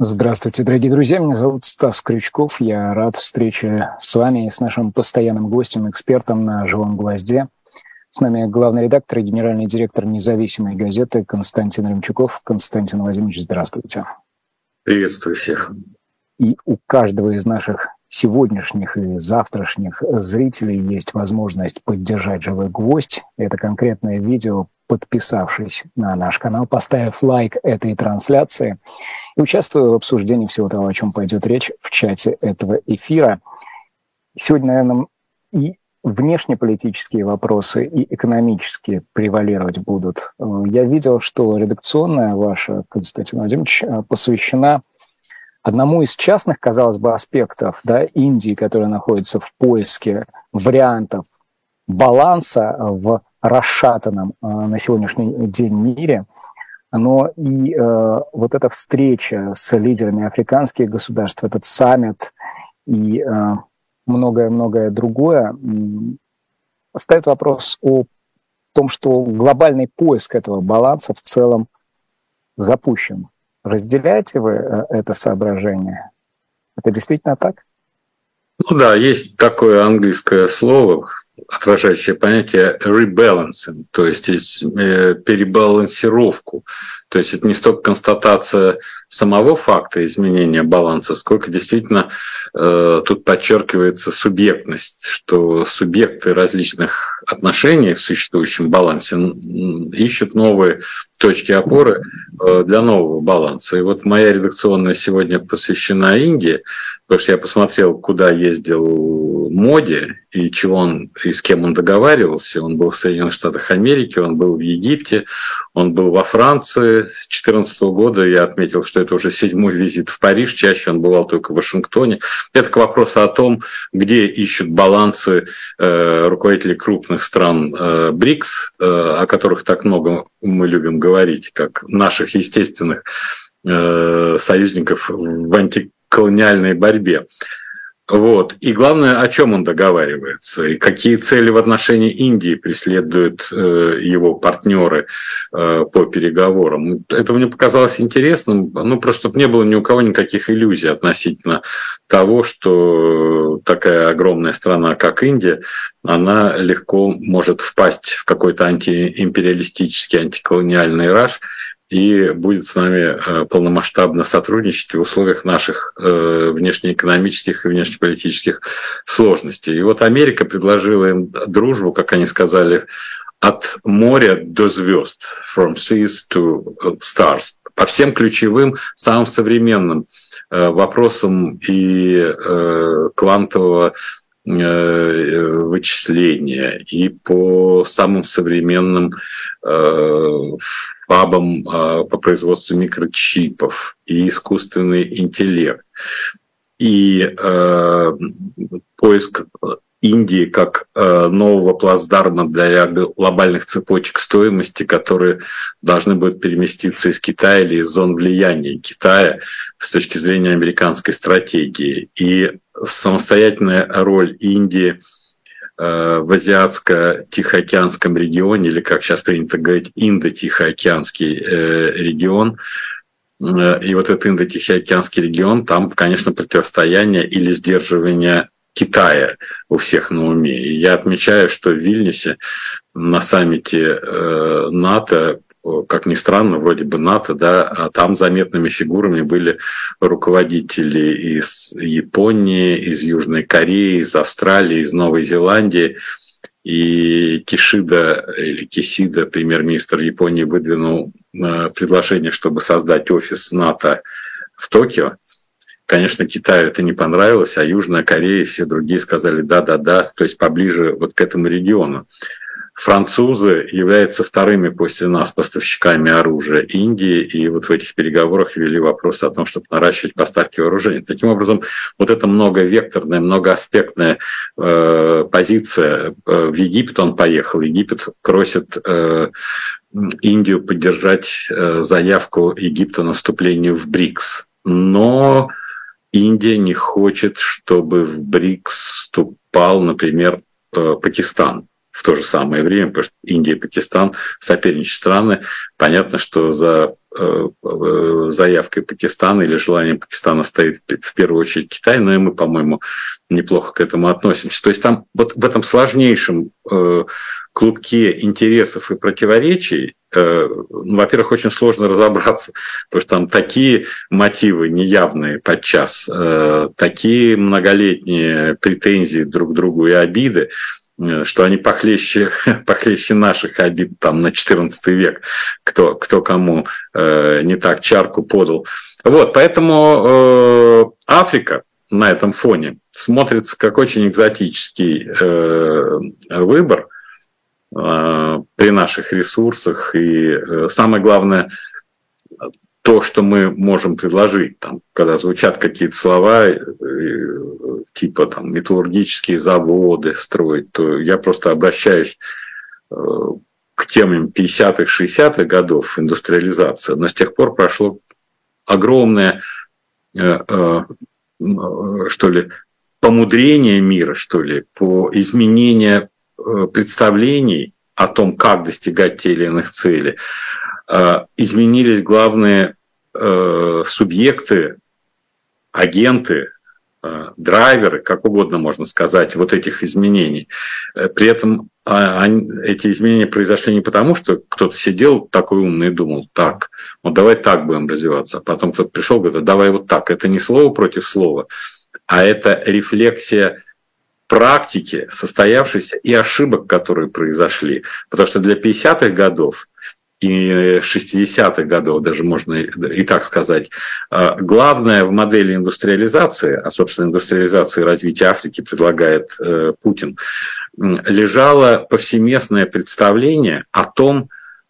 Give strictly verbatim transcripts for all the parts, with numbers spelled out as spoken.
Здравствуйте, дорогие друзья. Меня зовут Стас Крючков. Я рад встрече с вами и с нашим постоянным гостем, экспертом на «Живом гвозде». С нами главный редактор и генеральный директор независимой газеты Константин Ремчуков. Константин Владимирович, здравствуйте. Приветствую всех. И у каждого из наших сегодняшних и завтрашних зрителей есть возможность поддержать «Живой гвоздь». Это конкретное видео, подписавшись на наш канал, поставив лайк этой трансляции и участвуя в обсуждении всего того, о чем пойдет речь в чате этого эфира. Сегодня, наверное, и внешнеполитические вопросы, и экономические превалировать будут. Я видел, что редакционная ваша, Константин Владимирович, посвящена одному из частных, казалось бы, аспектов, да, Индии, которая находится в поиске вариантов баланса в расшатанном э, на сегодняшний день мире, но и э, вот эта встреча с лидерами африканских государств, этот саммит и э, многое-многое другое э, ставит вопрос о том, что глобальный поиск этого баланса в целом запущен. Разделяете вы э, это соображение? Это действительно так? Ну да, есть такое английское слово, отражающее понятие rebalancing, то есть э, перебалансировку. То есть это не столько констатация самого факта изменения баланса, сколько действительно э, тут подчеркивается субъектность, что субъекты различных отношений в существующем балансе ищут новые точки опоры э, для нового баланса. И вот моя редакционная сегодня посвящена Индии, потому что я посмотрел, куда ездил Моди и чего он, и с кем он договаривался. Он был в Соединенных Штатах Америки, он был в Египте, он был во Франции. С две тысячи четырнадцатого года я отметил, что это уже седьмой визит в Париж, чаще он бывал только в Вашингтоне. Это к вопросу о том, где ищут балансы э, руководители крупных стран э, БРИКС, э, о которых так много мы любим говорить, как наших естественных э, союзников в антиколониальной борьбе. Вот. И главное, о чем он договаривается, и какие цели в отношении Индии преследуют э, его партнеры э, по переговорам. Это мне показалось интересным, ну, просто чтобы не было ни у кого никаких иллюзий относительно того, что такая огромная страна, как Индия, она легко может впасть в какой-то антиимпериалистический, антиколониальный раж, и будет с нами полномасштабно сотрудничать в условиях наших внешнеэкономических и внешнеполитических сложностей. И вот Америка предложила им дружбу, как они сказали, от моря до звезд, from seas to stars, по всем ключевым, самым современным вопросам и квантового вычисления, и по самым современным фабам по производству микрочипов, и искусственный интеллект, и поиск Индии как нового плацдарма для глобальных цепочек стоимости, которые должны будут переместиться из Китая или из зон влияния Китая с точки зрения американской стратегии. И самостоятельная роль Индии в Азиатско-Тихоокеанском регионе, или, как сейчас принято говорить, Индо-Тихоокеанский регион. И вот этот Индо-Тихоокеанский регион, там, конечно, противостояние или сдерживание Китая у всех на уме. И я отмечаю, что в Вильнюсе на саммите НАТО, как ни странно, вроде бы НАТО, да, а там заметными фигурами были руководители из Японии, из Южной Кореи, из Австралии, из Новой Зеландии. И Кишида или Кисида, премьер-министр Японии, выдвинул предложение, чтобы создать офис НАТО в Токио. Конечно, Китаю это не понравилось, а Южная Корея и все другие сказали да-да-да, то есть поближе вот к этому региону. Французы являются вторыми после нас поставщиками оружия Индии, и вот в этих переговорах ввели вопрос о том, чтобы наращивать поставки вооружений. Таким образом, вот эта многовекторная, многоаспектная э, позиция, э, в Египет он поехал, Египет просит э, Индию поддержать э, заявку Египта на вступление в БРИКС, но Индия не хочет, чтобы в БРИКС вступал, например, э, Пакистан. В то же самое время, потому что Индия и Пакистан соперничают страны. Понятно, что за заявкой Пакистана или желанием Пакистана стоит в первую очередь Китай, но и мы, по-моему, неплохо к этому относимся. То есть там вот в этом сложнейшем клубке интересов и противоречий, ну, во-первых, очень сложно разобраться, потому что там такие мотивы неявные подчас, такие многолетние претензии друг к другу и обиды, что они похлеще, похлеще наших обид там, на четырнадцатый век, кто, кто кому э, не так чарку подал. Вот, поэтому э, Африка на этом фоне смотрится как очень экзотический э, выбор э, при наших ресурсах. И э, самое главное, то, что мы можем предложить, там, когда звучат какие-то слова, э, типа там, металлургические заводы строить, то я просто обращаюсь э, к темам пятидесятых, шестидесятых годов индустриализации. Но с тех пор прошло огромное, э, э, что ли, помудрение мира, что ли, по изменению э, представлений о том, как достигать тех или иных целей. Э, изменились главные э, субъекты, агенты, драйверы, как угодно можно сказать, вот этих изменений. При этом эти изменения произошли не потому, что кто-то сидел такой умный и думал, так, вот давай так будем развиваться. А потом кто-то пришел и говорит, давай вот так. Это не слово против слова, а это рефлексия практики, состоявшейся, и ошибок, которые произошли. Потому что для пятидесятых годов и шестидесятых годов, даже можно и так сказать, главное в модели индустриализации, а, собственно, индустриализации и развития Африки предлагает Путин, лежало повсеместное представление о том,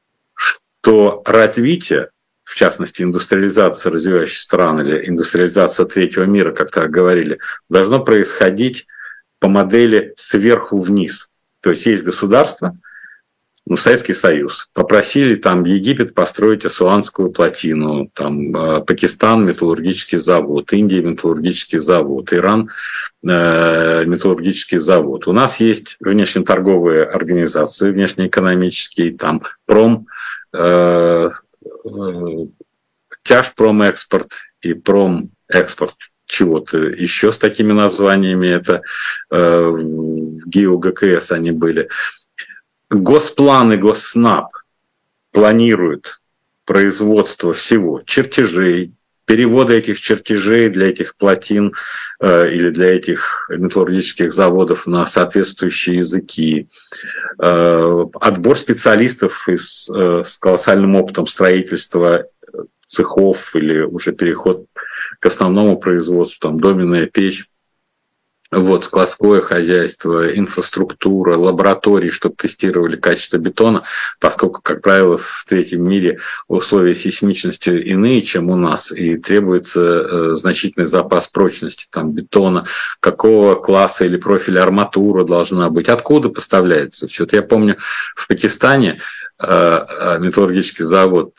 что развитие, в частности, индустриализация развивающихся стран или индустриализация третьего мира, как так говорили, должно происходить по модели сверху вниз. То есть есть государство, ну, Советский Союз, попросили там Египет построить Асуанскую плотину, там Пакистан металлургический завод, Индия металлургический завод, Иран э, металлургический завод. У нас есть внешнеторговые организации, внешнеэкономические, там пром, э, э, тяжпромэкспорт и промэкспорт чего-то еще с такими названиями, это э, в ГИО ГКС они были. Госплан и Госснаб планируют производство всего чертежей, перевода этих чертежей для этих плотин э, или для этих металлургических заводов на соответствующие языки, э, отбор специалистов из, э, с колоссальным опытом строительства цехов или уже переход к основному производству, там, доменная печь. Вот, складское хозяйство, инфраструктура, лаборатории, чтобы тестировали качество бетона, поскольку, как правило, в третьем мире условия сейсмичности иные, чем у нас, и требуется значительный запас прочности там, бетона, какого класса или профиля арматура должна быть, откуда поставляется. Вот я помню, в Пакистане металлургический завод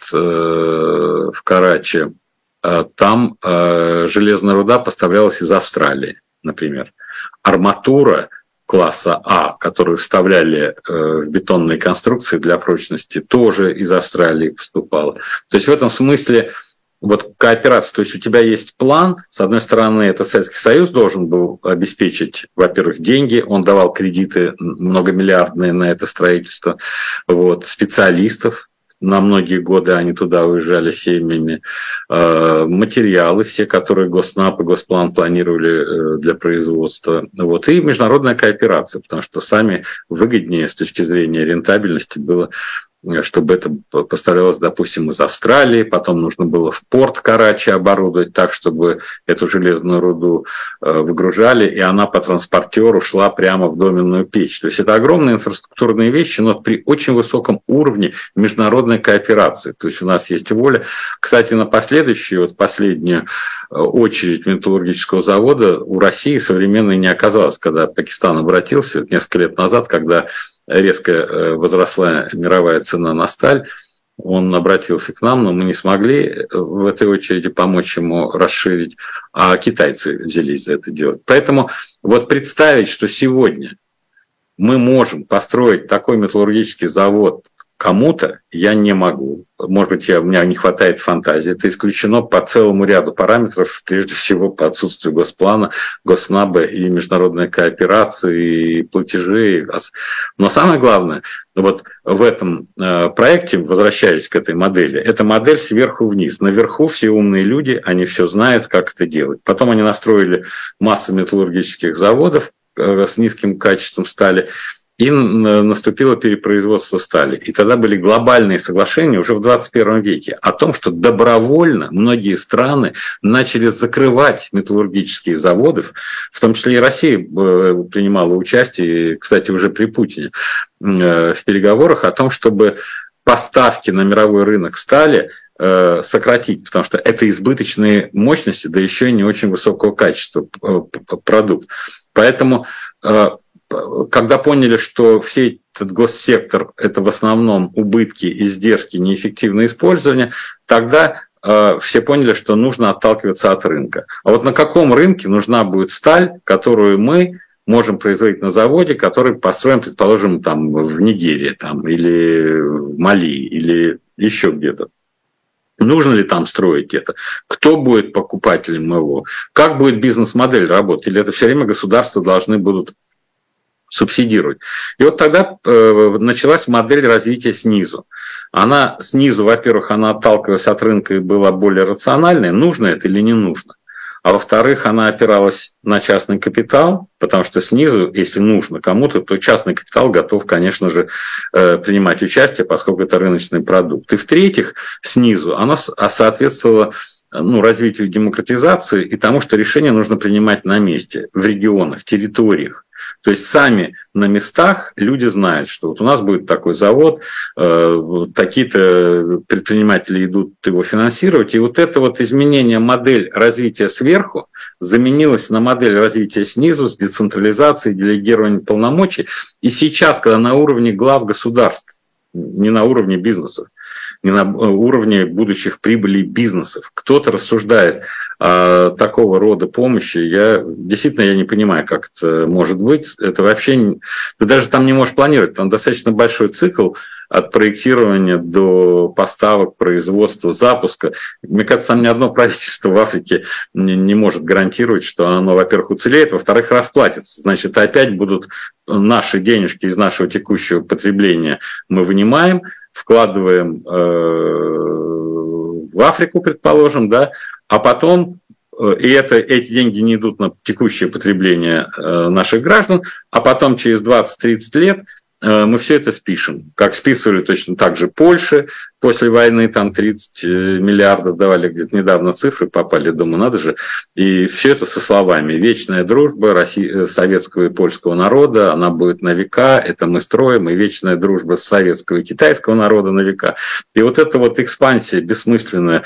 в Карачи, там железная руда поставлялась из Австралии, например. Арматура класса А, которую вставляли в бетонные конструкции для прочности, тоже из Австралии поступала. То есть в этом смысле вот кооперация, то есть у тебя есть план, с одной стороны, это Советский Союз должен был обеспечить, во-первых, деньги, он давал кредиты многомиллиардные на это строительство, вот, специалистов, на многие годы они туда уезжали семьями, материалы все, которые Госснаб и Госплан планировали для производства, вот, и международная кооперация, потому что сами выгоднее с точки зрения рентабельности было, чтобы это поставлялось, допустим, из Австралии, потом нужно было в порт Карачи оборудовать так, чтобы эту железную руду выгружали, и она по транспортеру шла прямо в доменную печь. То есть это огромные инфраструктурные вещи, но при очень высоком уровне международной кооперации. То есть у нас есть воля. Кстати, на последующую, вот последнюю очередь металлургического завода у России современной не оказалось, когда Пакистан обратился несколько лет назад, когда резко возросла мировая цена на сталь, он обратился к нам, но мы не смогли в этой очереди помочь ему расширить, а китайцы взялись за это делать. Поэтому вот представить, что сегодня мы можем построить такой металлургический завод, кому-то я не могу. Может быть, я, у меня не хватает фантазии. Это исключено по целому ряду параметров, прежде всего по отсутствию госплана, госнаба и международной кооперации, и платежей. Но самое главное, вот в этом проекте, возвращаясь к этой модели, это модель сверху вниз. Наверху все умные люди, они все знают, как это делать. Потом они настроили массу металлургических заводов с низким качеством стали, и наступило перепроизводство стали. И тогда были глобальные соглашения уже в двадцать первом веке о том, что добровольно многие страны начали закрывать металлургические заводы, в том числе и Россия принимала участие, кстати, уже при Путине, в переговорах о том, чтобы поставки на мировой рынок стали сократить, потому что это избыточные мощности, да еще и не очень высокого качества продукт. Поэтому когда поняли, что все этот госсектор – это в основном убытки, издержки, неэффективное использование, тогда э, все поняли, что нужно отталкиваться от рынка. А вот на каком рынке нужна будет сталь, которую мы можем производить на заводе, который построен, предположим, там, в Нигерии там, или в Мали, или еще где-то. Нужно ли там строить это? Кто будет покупателем его? Как будет бизнес-модель работать? Или это все время государства должны будут субсидировать. И вот тогда э, началась модель развития снизу. Она снизу, во-первых, она отталкивалась от рынка и была более рациональной, нужно это или не нужно. А во-вторых, она опиралась на частный капитал, потому что снизу, если нужно кому-то, то частный капитал готов, конечно же, э, принимать участие, поскольку это рыночный продукт. И в-третьих, снизу она соответствовала ну, развитию демократизации и тому, что решения нужно принимать на месте, в регионах, территориях. То есть сами на местах люди знают, что вот у нас будет такой завод, э, такие-то предприниматели идут его финансировать, и вот это вот изменение модель развития сверху заменилось на модель развития снизу с децентрализацией, делегированием полномочий. И сейчас, когда на уровне глав государств, не на уровне бизнесов, не на уровне будущих прибылей бизнесов, кто-то рассуждает о такого рода помощи, я действительно я не понимаю, как это может быть. Это вообще... Ты даже там не можешь планировать, там достаточно большой цикл от проектирования до поставок, производства, запуска. Мне кажется, там ни одно правительство в Африке не, не может гарантировать, что оно, во-первых, уцелеет, во-вторых, расплатится. Значит, опять будут наши денежки из нашего текущего потребления мы вынимаем, вкладываем э, в Африку, предположим, да, а потом, и это, эти деньги не идут на текущее потребление э, наших граждан, а потом через двадцать-тридцать лет э, мы все это спишем. Как списывали точно так же Польше после войны, там тридцать миллиардов давали, где-то недавно цифры попали, думаю, надо же. И все это со словами: вечная дружба России, советского и польского народа, она будет на века, это мы строим, и вечная дружба советского и китайского народа на века. И вот эта вот экспансия бессмысленная,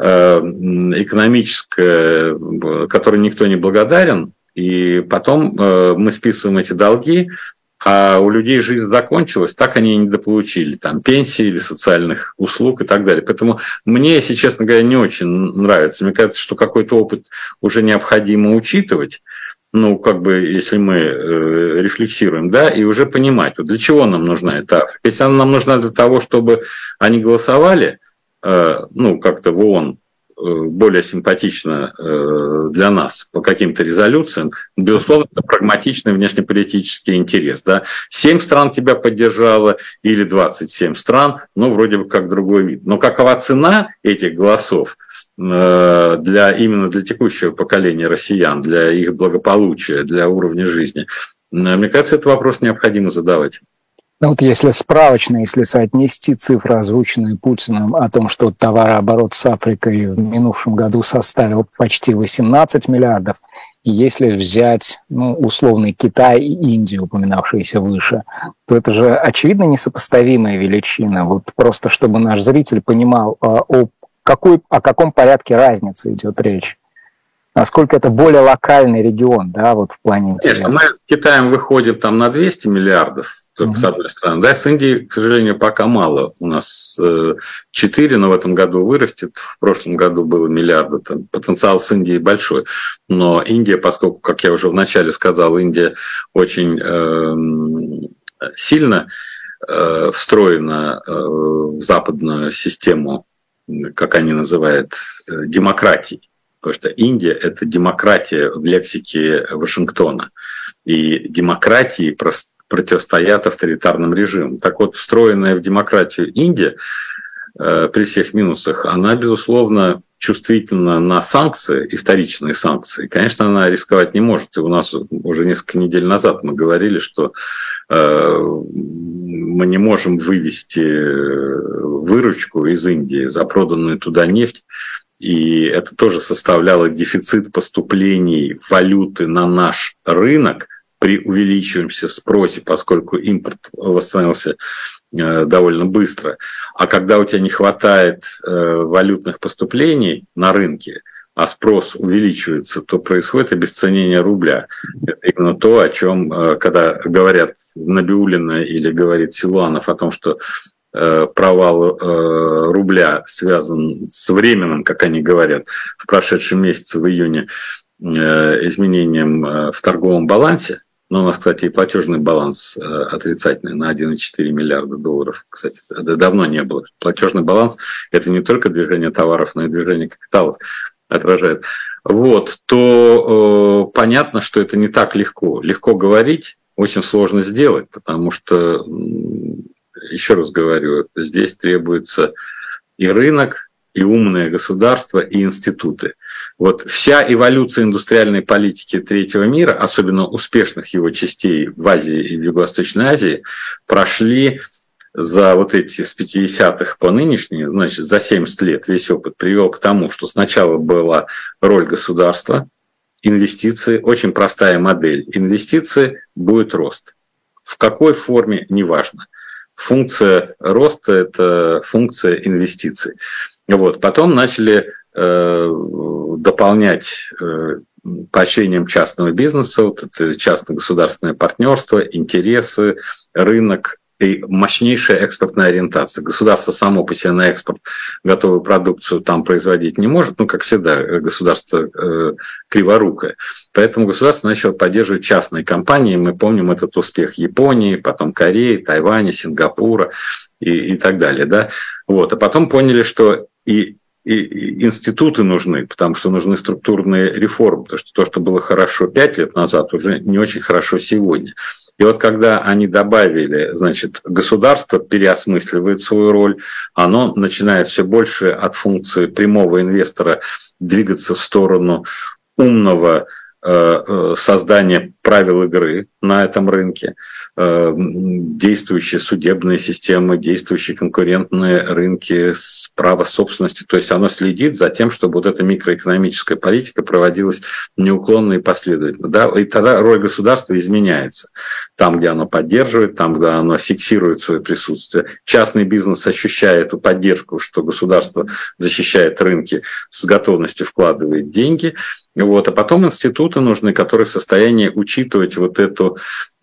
экономическая, которой никто не благодарен, и потом мы списываем эти долги, а у людей жизнь закончилась, так они и недополучили там пенсии или социальных услуг и так далее. Поэтому мне, если честно говоря, не очень нравится. Мне кажется, что какой-то опыт уже необходимо учитывать, ну, как бы, если мы э, рефлексируем, да, и уже понимать, вот для чего нам нужна эта Африка. Если она нам нужна для того, чтобы они голосовали, э, ну, как-то в ООН, более симпатично для нас по каким-то резолюциям, безусловно, это прагматичный внешнеполитический интерес. Да? семь стран тебя поддержало или двадцать семь стран, ну, вроде бы как другой вид. Но какова цена этих голосов для, именно для текущего поколения россиян, для их благополучия, для уровня жизни? Мне кажется, этот вопрос необходимо задавать. Ну вот если справочно, если соотнести цифры, озвученные Путиным, о том, что товарооборот с Африкой в минувшем году составил почти восемнадцать миллиардов, и если взять, ну, условный Китай и Индию, упоминавшиеся выше, то это же очевидно несопоставимая величина. Вот просто чтобы наш зритель понимал, о, какой, о каком порядке разницы идет речь. Насколько это более локальный регион, да, вот в плане интереса. Конечно, мы с Китаем выходим там на двести миллиардов, только mm-hmm. с одной стороны. Да, с Индией, к сожалению, пока мало. У нас четыре, но в этом году вырастет. В прошлом году было миллиарда. Там потенциал с Индией большой. Но Индия, поскольку, как я уже вначале сказал, Индия очень э, сильно э, встроена э, в западную систему, как они называют, э, демократий. Потому что Индия – это демократия в лексике Вашингтона. И демократии противостоят авторитарным режимам. Так вот, встроенная в демократию Индия, э, при всех минусах, она, безусловно, чувствительна на санкции и вторичные санкции. Конечно, она рисковать не может. И у нас уже несколько недель назад мы говорили, что э, мы не можем вывести выручку из Индии за проданную туда нефть. И это тоже составляло дефицит поступлений валюты на наш рынок при увеличивающемся спросе, поскольку импорт восстановился довольно быстро. А когда у тебя не хватает валютных поступлений на рынке, а спрос увеличивается, то происходит обесценение рубля. Это именно то, о чем, когда говорят Набиуллина или говорит Силуанов о том, что провал рубля связан с временным, как они говорят, в прошедшем месяце, в июне, изменением в торговом балансе. Но у нас, кстати, и платежный баланс отрицательный на один целых четыре десятых миллиарда долларов. Кстати, это давно не было. Платежный баланс – это не только движение товаров, но и движение капиталов отражает. Вот, то э, понятно, что это не так легко. Легко говорить, очень сложно сделать, потому что... Еще раз говорю, здесь требуется и рынок, и умное государство, и институты. Вот вся эволюция индустриальной политики третьего мира, особенно успешных его частей в Азии и в Юго-Восточной Азии, прошли за вот эти с пятидесятых по нынешние, значит, за семьдесят лет весь опыт привел к тому, что сначала была роль государства, инвестиции, очень простая модель. Инвестиции будет рост. В какой форме, неважно. Функция роста – это функция инвестиций. Вот. Потом начали э, дополнять э, поощрением частного бизнеса, вот это частно-государственное партнерство, интересы, рынок и мощнейшая экспортная ориентация. Государство само по себе на экспорт готовую продукцию там производить не может, ну, как всегда, государство э, криворукое. Поэтому государство начало поддерживать частные компании. Мы помним этот успех Японии, потом Кореи, Тайваня, Сингапура и, и так далее. Да? Вот. А потом поняли, что и И институты нужны, потому что нужны структурные реформы, потому что то, что было хорошо пять лет назад, уже не очень хорошо сегодня. И вот когда они добавили, значит, государство переосмысливает свою роль, оно начинает все больше от функции прямого инвестора двигаться в сторону умного э, создания правил игры на этом рынке, э, действующие судебные системы, действующие конкурентные рынки с права собственности. То есть оно следит за тем, чтобы вот эта микроэкономическая политика проводилась неуклонно и последовательно. Да? И тогда роль государства изменяется. Там, где оно поддерживает, там, где оно фиксирует свое присутствие. Частный бизнес ощущает эту поддержку, что государство защищает рынки, с готовностью вкладывает деньги. Вот. А потом институты нужны, которые в состоянии учитывать вот эту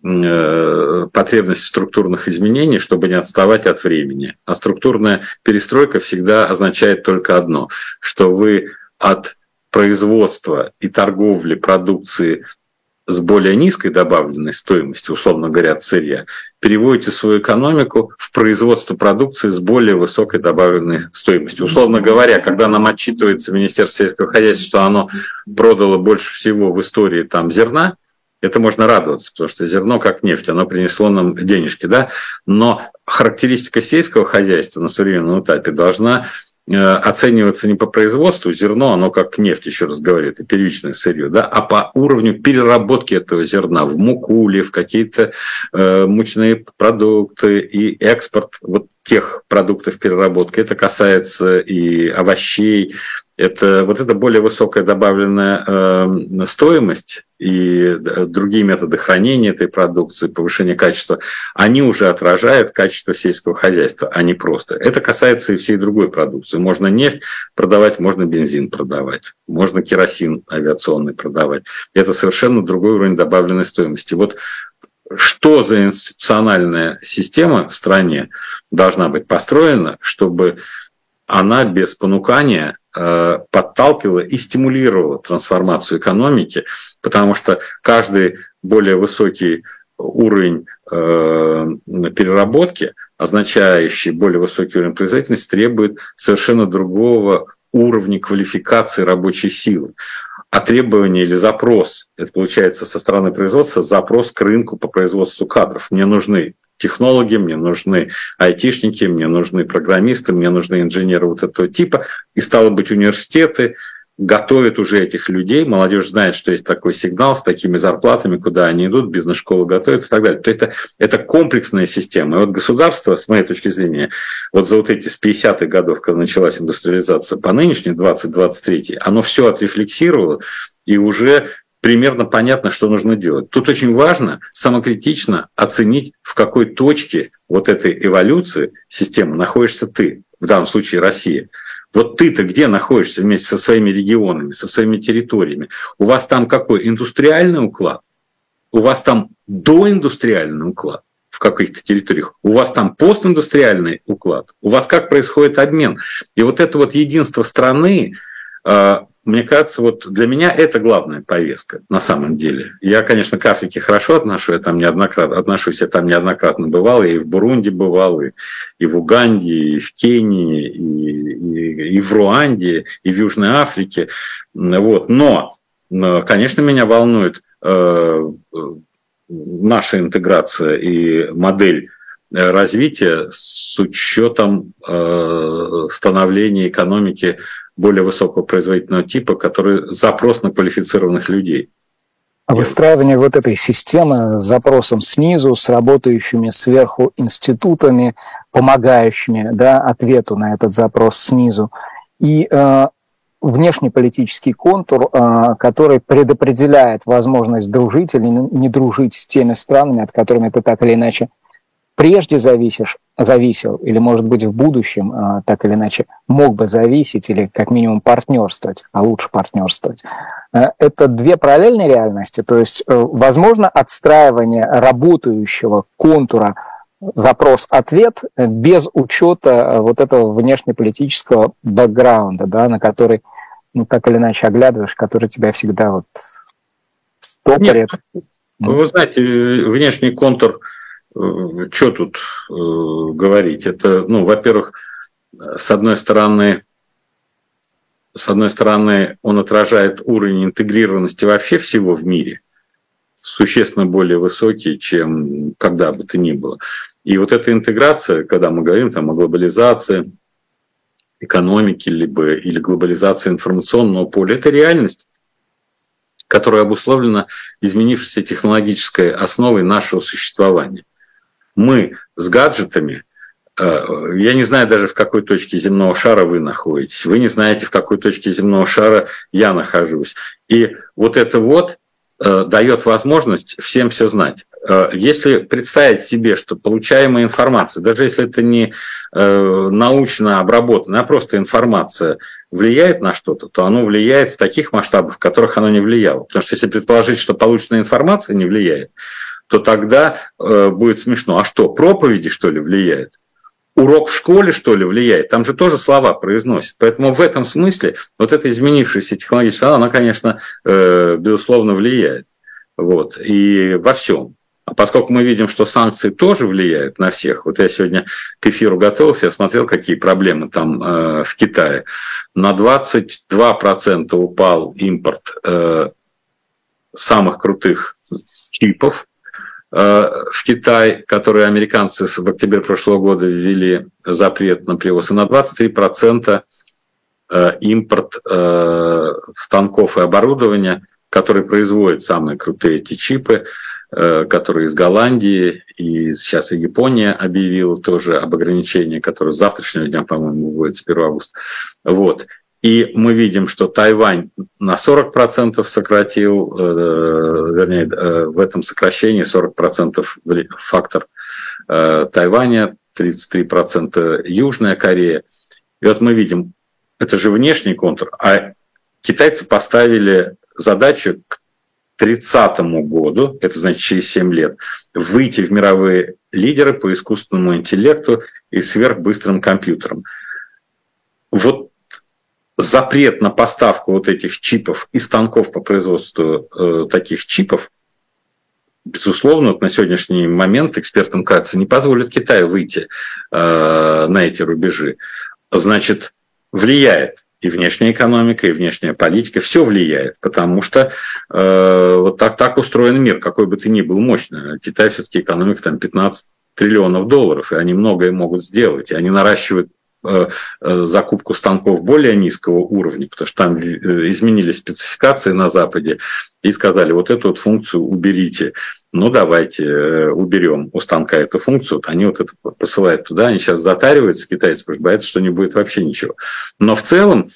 э, потребность структурных изменений, чтобы не отставать от времени. А структурная перестройка всегда означает только одно, что вы от производства и торговли продукции с более низкой добавленной стоимостью, условно говоря, от сырья, переводите свою экономику в производство продукции с более высокой добавленной стоимостью. Условно говоря, когда нам отчитывается Министерство сельского хозяйства, что оно продало больше всего в истории там, зерна, это можно радоваться, потому что зерно, как нефть, оно принесло нам денежки. Да? Но характеристика сельского хозяйства на современном этапе должна оцениваться не по производству, зерно, оно как нефть, еще раз говорю, это первичное сырье, да, а по уровню переработки этого зерна в муку или в какие-то э, мучные продукты и экспорт вот тех продуктов переработки. Это касается и овощей. Это вот эта более высокая добавленная э, стоимость и другие методы хранения этой продукции, повышения качества, они уже отражают качество сельского хозяйства, а не просто. Это касается и всей другой продукции. Можно нефть продавать, можно бензин продавать, можно керосин авиационный продавать. Это совершенно другой уровень добавленной стоимости. Вот что за институциональная система в стране должна быть построена, чтобы она без понукания подталкивала и стимулировала трансформацию экономики, потому что каждый более высокий уровень э, переработки, означающий более высокий уровень производительности, требует совершенно другого уровня квалификации рабочей силы. А требование или запрос, это получается со стороны производства, запрос к рынку по производству кадров. Мне нужны технологи, мне нужны айтишники, мне нужны программисты, мне нужны инженеры вот этого типа. И стало быть, университеты готовят уже этих людей, молодежь знает, что есть такой сигнал с такими зарплатами, куда они идут, бизнес-школы готовят и так далее. То это, это комплексная система. И вот государство, с моей точки зрения, вот за вот эти с пятидесятых годов, когда началась индустриализация, по нынешней двадцать двадцать три, оно все отрефлексировало и уже примерно понятно, что нужно делать. Тут очень важно самокритично оценить, в какой точке вот этой эволюции системы находишься ты, в данном случае Россия. Вот ты-то где находишься вместе со своими регионами, со своими территориями? У вас там какой? Индустриальный уклад? У вас там доиндустриальный уклад в каких-то территориях? У вас там постиндустриальный уклад? У вас как происходит обмен? И вот это вот единство страны, мне кажется, вот для меня это главная повестка на самом деле. Я, конечно, к Африке хорошо отношу, я там неоднократно, отношусь, я там неоднократно бывал, и в Бурунди бывал, и, и в Уганде, и в Кении, и, и, и в Руанде, и в Южной Африке. Вот. Но, конечно, меня волнует э, наша интеграция и модель развития с учетом э, становления экономики более высокого производительного типа, который запрос на квалифицированных людей. Выстраивание вот этой системы с запросом снизу, с работающими сверху институтами, помогающими, да, ответу на этот запрос снизу, и э, внешнеполитический контур, э, который предопределяет возможность дружить или не дружить с теми странами, от которыми ты так или иначе прежде зависишь, зависел, или, может быть, в будущем э, так или иначе мог бы зависеть, или как минимум партнерствовать, а лучше партнерствовать. Э, это две параллельные реальности, то есть, э, возможно, отстраивание работающего контура запрос-ответ без учета вот этого внешнеполитического бэкграунда, да, на который, ну, так или иначе оглядываешь, который тебя всегда вот стопорит. Нет, вы знаете, внешний контур, что тут э, говорить? Это, ну, во-первых, с одной стороны, с одной стороны, он отражает уровень интегрированности вообще всего в мире, существенно более высокий, чем когда бы то ни было. И вот эта интеграция, когда мы говорим там о глобализации экономики, либо или глобализации информационного поля, это реальность, которая обусловлена изменившейся технологической основой нашего существования. Мы с гаджетами, я не знаю даже, в какой точке земного шара вы находитесь, вы не знаете, в какой точке земного шара я нахожусь. И вот это вот дает возможность всем все знать. Если представить себе, что получаемая информация, даже если это не научно обработанная, а просто информация влияет на что-то, то оно влияет в таких масштабах, в которых оно не влияло. Потому что если предположить, что полученная информация не влияет, то тогда э, будет смешно. А что, проповеди, что ли, влияют? Урок в школе, что ли, влияет? Там же тоже слова произносят. Поэтому в этом смысле вот эта изменившаяся технологическая, она, конечно, э, безусловно, влияет. Вот. И во всем. А поскольку мы видим, что санкции тоже влияют на всех, вот я сегодня к эфиру готовился, я смотрел, какие проблемы там э, в Китае. На двадцать два процента упал импорт э, самых крутых чипов в Китай, которые американцы в октябре прошлого года ввели запрет на привоз, и на двадцать три процента импорт станков и оборудования, которые производят самые крутые эти чипы, которые из Голландии, и сейчас и Япония объявила тоже об ограничении, которое с завтрашнего дня, по-моему, будет с первого августа. Вот. И мы видим, что Тайвань на сорок процентов сократил, э, вернее, э, в этом сокращении сорок процентов фактор э, Тайваня, тридцать три процента Южная Корея. И вот мы видим, это же внешний контур, а китайцы поставили задачу к тридцатому году, это значит через семь лет, выйти в мировые лидеры по искусственному интеллекту и сверхбыстрым компьютерам. Вот запрет на поставку вот этих чипов и станков по производству э, таких чипов безусловно, вот на сегодняшний момент экспертам кажется, не позволит Китаю выйти э, на эти рубежи. Значит, влияет и внешняя экономика, и внешняя политика, все влияет, потому что э, вот так, так устроен мир, какой бы ты ни был мощный. Китай все-таки экономика там пятнадцать триллионов долларов, и они многое могут сделать, и они наращивают закупку станков более низкого уровня, потому что там изменили спецификации на Западе и сказали, вот эту вот функцию уберите. Ну, давайте уберем у станка эту функцию. Они вот это посылают туда, они сейчас затариваются, китайцы, потому что боятся, что не будет вообще ничего. Но в целом,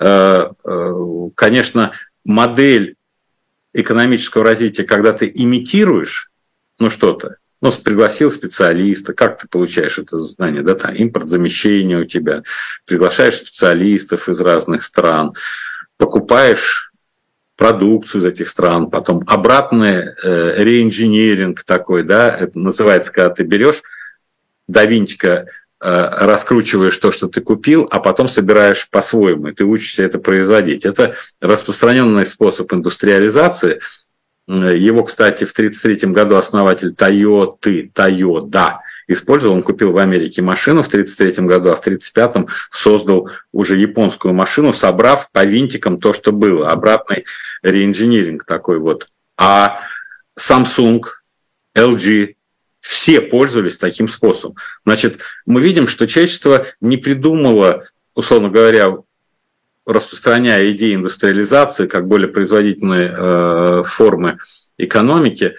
конечно, модель экономического развития, когда ты имитируешь, ну, что-то, ну, пригласил специалиста, как ты получаешь это знание, да, там импортзамещение у тебя, приглашаешь специалистов из разных стран, покупаешь продукцию из этих стран, потом обратный э, реинжиниринг такой, да, это называется, когда ты берешь до винтика, э, раскручиваешь то, что ты купил, а потом собираешь по-своему, и ты учишься это производить. Это распространенный способ индустриализации. Его, кстати, в тысяча девятьсот тридцать третьем году основатель Toyota, Toyota использовал, он купил в Америке машину в тысяча девятьсот тридцать третьем году, а в тысяча девятьсот тридцать пятом создал уже японскую машину, собрав по винтикам то, что было. Обратный реинжиниринг такой вот. А Samsung, эл джи, все пользовались таким способом. Значит, мы видим, что человечество не придумало, условно говоря, распространяя идеи индустриализации как более производительные э, формы экономики,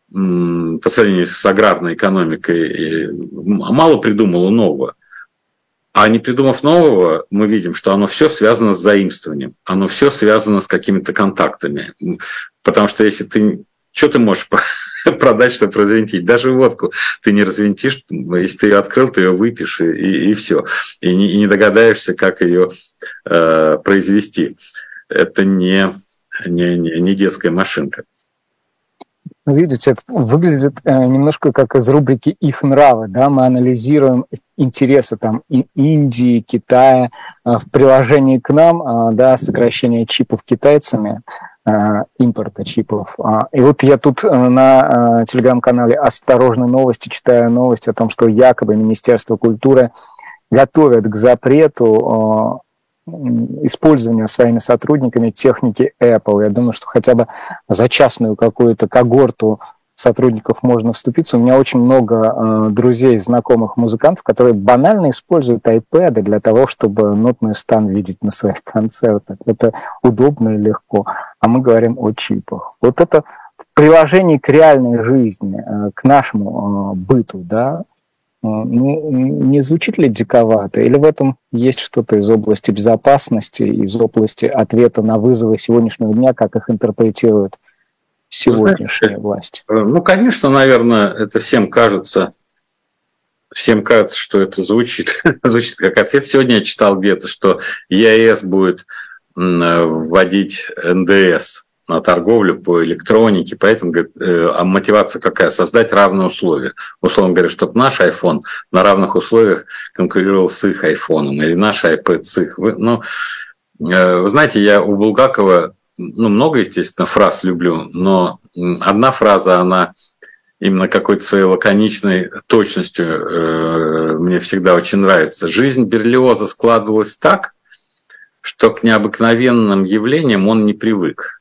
э, по сравнению с аграрной экономикой, э, мало придумало нового. А не придумав нового, мы видим, что оно все связано с заимствованием, оно все связано с какими-то контактами. Потому что если ты... Что ты можешь продать, чтобы развинтить? Даже водку ты не развинтишь, если ты ее открыл, ты ее выпьешь, и, и все. И не, и не догадаешься, как ее э, произвести. Это не, не, не, не детская машинка. Видите, это выглядит э, немножко как из рубрики «Их нравы». Да? Мы анализируем интересы там, и Индии, Китая э, в приложении к нам, э, да, сокращение чипов китайцами, импорта чипов. И вот я тут на телеграм-канале «Осторожно новости» читаю новость о том, что якобы Министерство культуры готовит к запрету использования своими сотрудниками техники Apple. Я думаю, что хотя бы за частную какую-то когорту сотрудников можно вступиться. У меня очень много э, друзей, знакомых музыкантов, которые банально используют iPad для того, чтобы нотный стан видеть на своих концертах. Это удобно и легко. А мы говорим о чипах. Вот это в приложении к реальной жизни, э, к нашему э, быту, да, э, ну, не звучит ли диковато? Или в этом есть что-то из области безопасности, из области ответа на вызовы сегодняшнего дня, как их интерпретируют сегодняшняя власть? Ну, конечно, наверное, это всем кажется, всем кажется, что это звучит, звучит как ответ. Сегодня я читал где-то, что ЕАЭС будет вводить эн дэ эс на торговлю по электронике, поэтому, говорит, а мотивация какая? Создать равные условия. Условно говоря, чтобы наш iPhone на равных условиях конкурировал с их iPhone, или наш iPad с их. Ну, вы знаете, я у Булгакова, ну, много, естественно, фраз люблю, но одна фраза, она именно какой-то своей лаконичной точностью э, мне всегда очень нравится. Жизнь Берлиоза складывалась так, что к необыкновенным явлениям он не привык.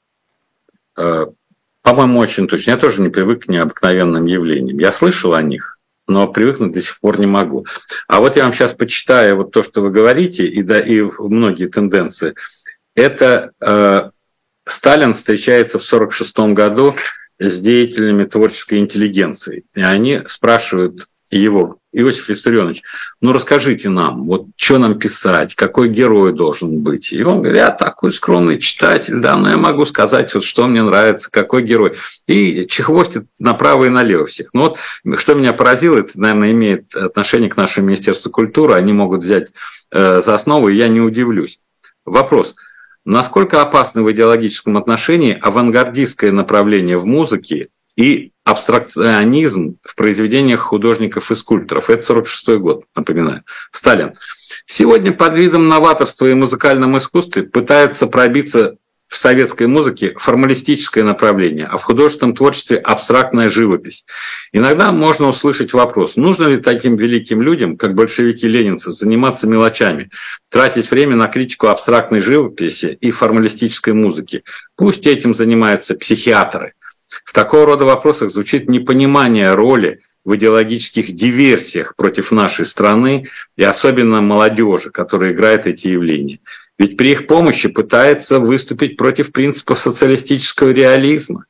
Э, по-моему, очень точно. Я тоже не привык к необыкновенным явлениям. Я слышал о них, но привыкнуть до сих пор не могу. А вот я вам сейчас почитаю вот то, что вы говорите, и, да, и многие тенденции. Это э, Сталин встречается в сорок шестом году с деятелями творческой интеллигенции. И они спрашивают его: Иосиф Виссарионович, ну расскажите нам, вот что нам писать, какой герой должен быть? И он говорит: я такой скромный читатель, да, но я могу сказать, вот, что мне нравится, какой герой. И чехвостит направо и налево всех. Ну вот, что меня поразило, это, наверное, имеет отношение к нашему Министерству культуры, они могут взять э, за основу, и я не удивлюсь. Вопрос: насколько опасно в идеологическом отношении авангардистское направление в музыке и абстракционизм в произведениях художников и скульпторов? Это сорок шестой год, напоминаю. Сталин. Сегодня под видом новаторства и музыкальном искусстве пытается пробиться в советской музыке формалистическое направление, а в художественном творчестве абстрактная живопись. Иногда можно услышать вопрос, нужно ли таким великим людям, как большевики-ленинцы, заниматься мелочами, тратить время на критику абстрактной живописи и формалистической музыки. Пусть этим занимаются психиатры. В такого рода вопросах звучит непонимание роли в идеологических диверсиях против нашей страны и особенно молодежи, которая играет эти явления. Ведь при их помощи пытается выступить против принципов социалистического реализма.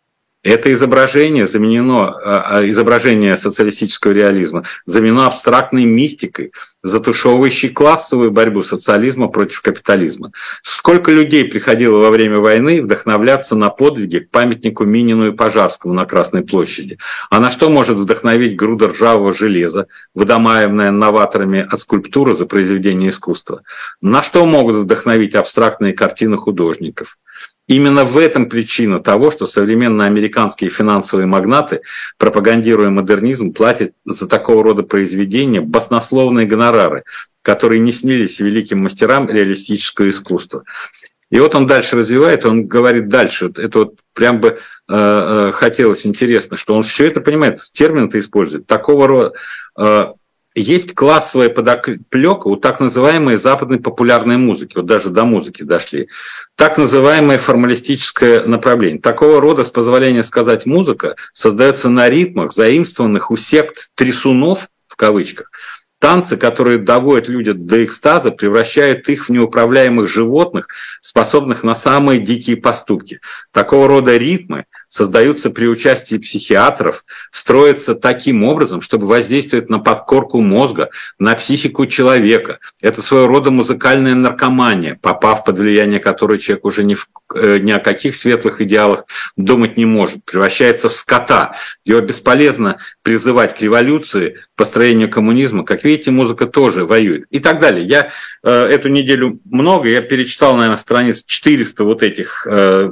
Это изображение заменено, изображение социалистического реализма заменено абстрактной мистикой, затушевывающей классовую борьбу социализма против капитализма. Сколько людей приходило во время войны вдохновляться на подвиги к памятнику Минину и Пожарскому на Красной площади? А на что может вдохновить груда ржавого железа, выдомаемая новаторами от скульптуры за произведение искусства? На что могут вдохновить абстрактные картины художников? Именно в этом причина того, что современные американские финансовые магнаты, пропагандируя модернизм, платят за такого рода произведения баснословные гонорары, которые не снились великим мастерам реалистического искусства. И вот он дальше развивает, он говорит дальше, это вот прям бы э, хотелось интересно, что он все это понимает, термин-то использует, такого рода... Э, Есть классовая подоплека у так называемой западной популярной музыки, вот даже до музыки дошли, так называемое формалистическое направление. Такого рода, с позволения сказать, музыка создается на ритмах, заимствованных у сект трясунов, в кавычках. Танцы, которые доводят людей до экстаза, превращают их в неуправляемых животных, способных на самые дикие поступки. Такого рода ритмы создаются при участии психиатров, строятся таким образом, чтобы воздействовать на подкорку мозга, на психику человека. Это своего рода музыкальная наркомания, попав под влияние которой человек уже ни, в, ни о каких светлых идеалах думать не может, превращается в скота. Его бесполезно призывать к революции, к построению коммунизма. Как видите, музыка тоже воюет. И так далее. Я э, эту неделю много, я перечитал, наверное, страниц четыреста вот этих, э,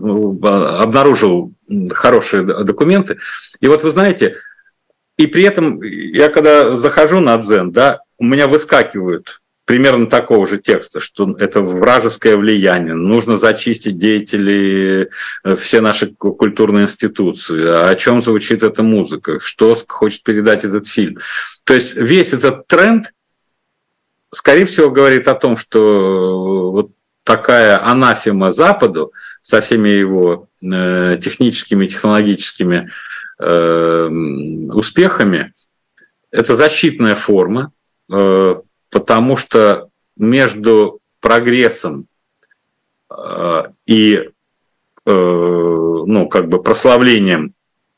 обнаружил хорошие документы. И вот вы знаете, и при этом я когда захожу на Дзен, да, у меня выскакивают примерно такого же текста, что это вражеское влияние, нужно зачистить деятелей, все наши культурные институции, о чем звучит эта музыка, что хочет передать этот фильм. То есть весь этот тренд, скорее всего, говорит о том, что вот такая анафема Западу со всеми его э, техническими, технологическими э, успехами, это защитная форма, э, потому что между прогрессом э, и э, ну, как бы прославлением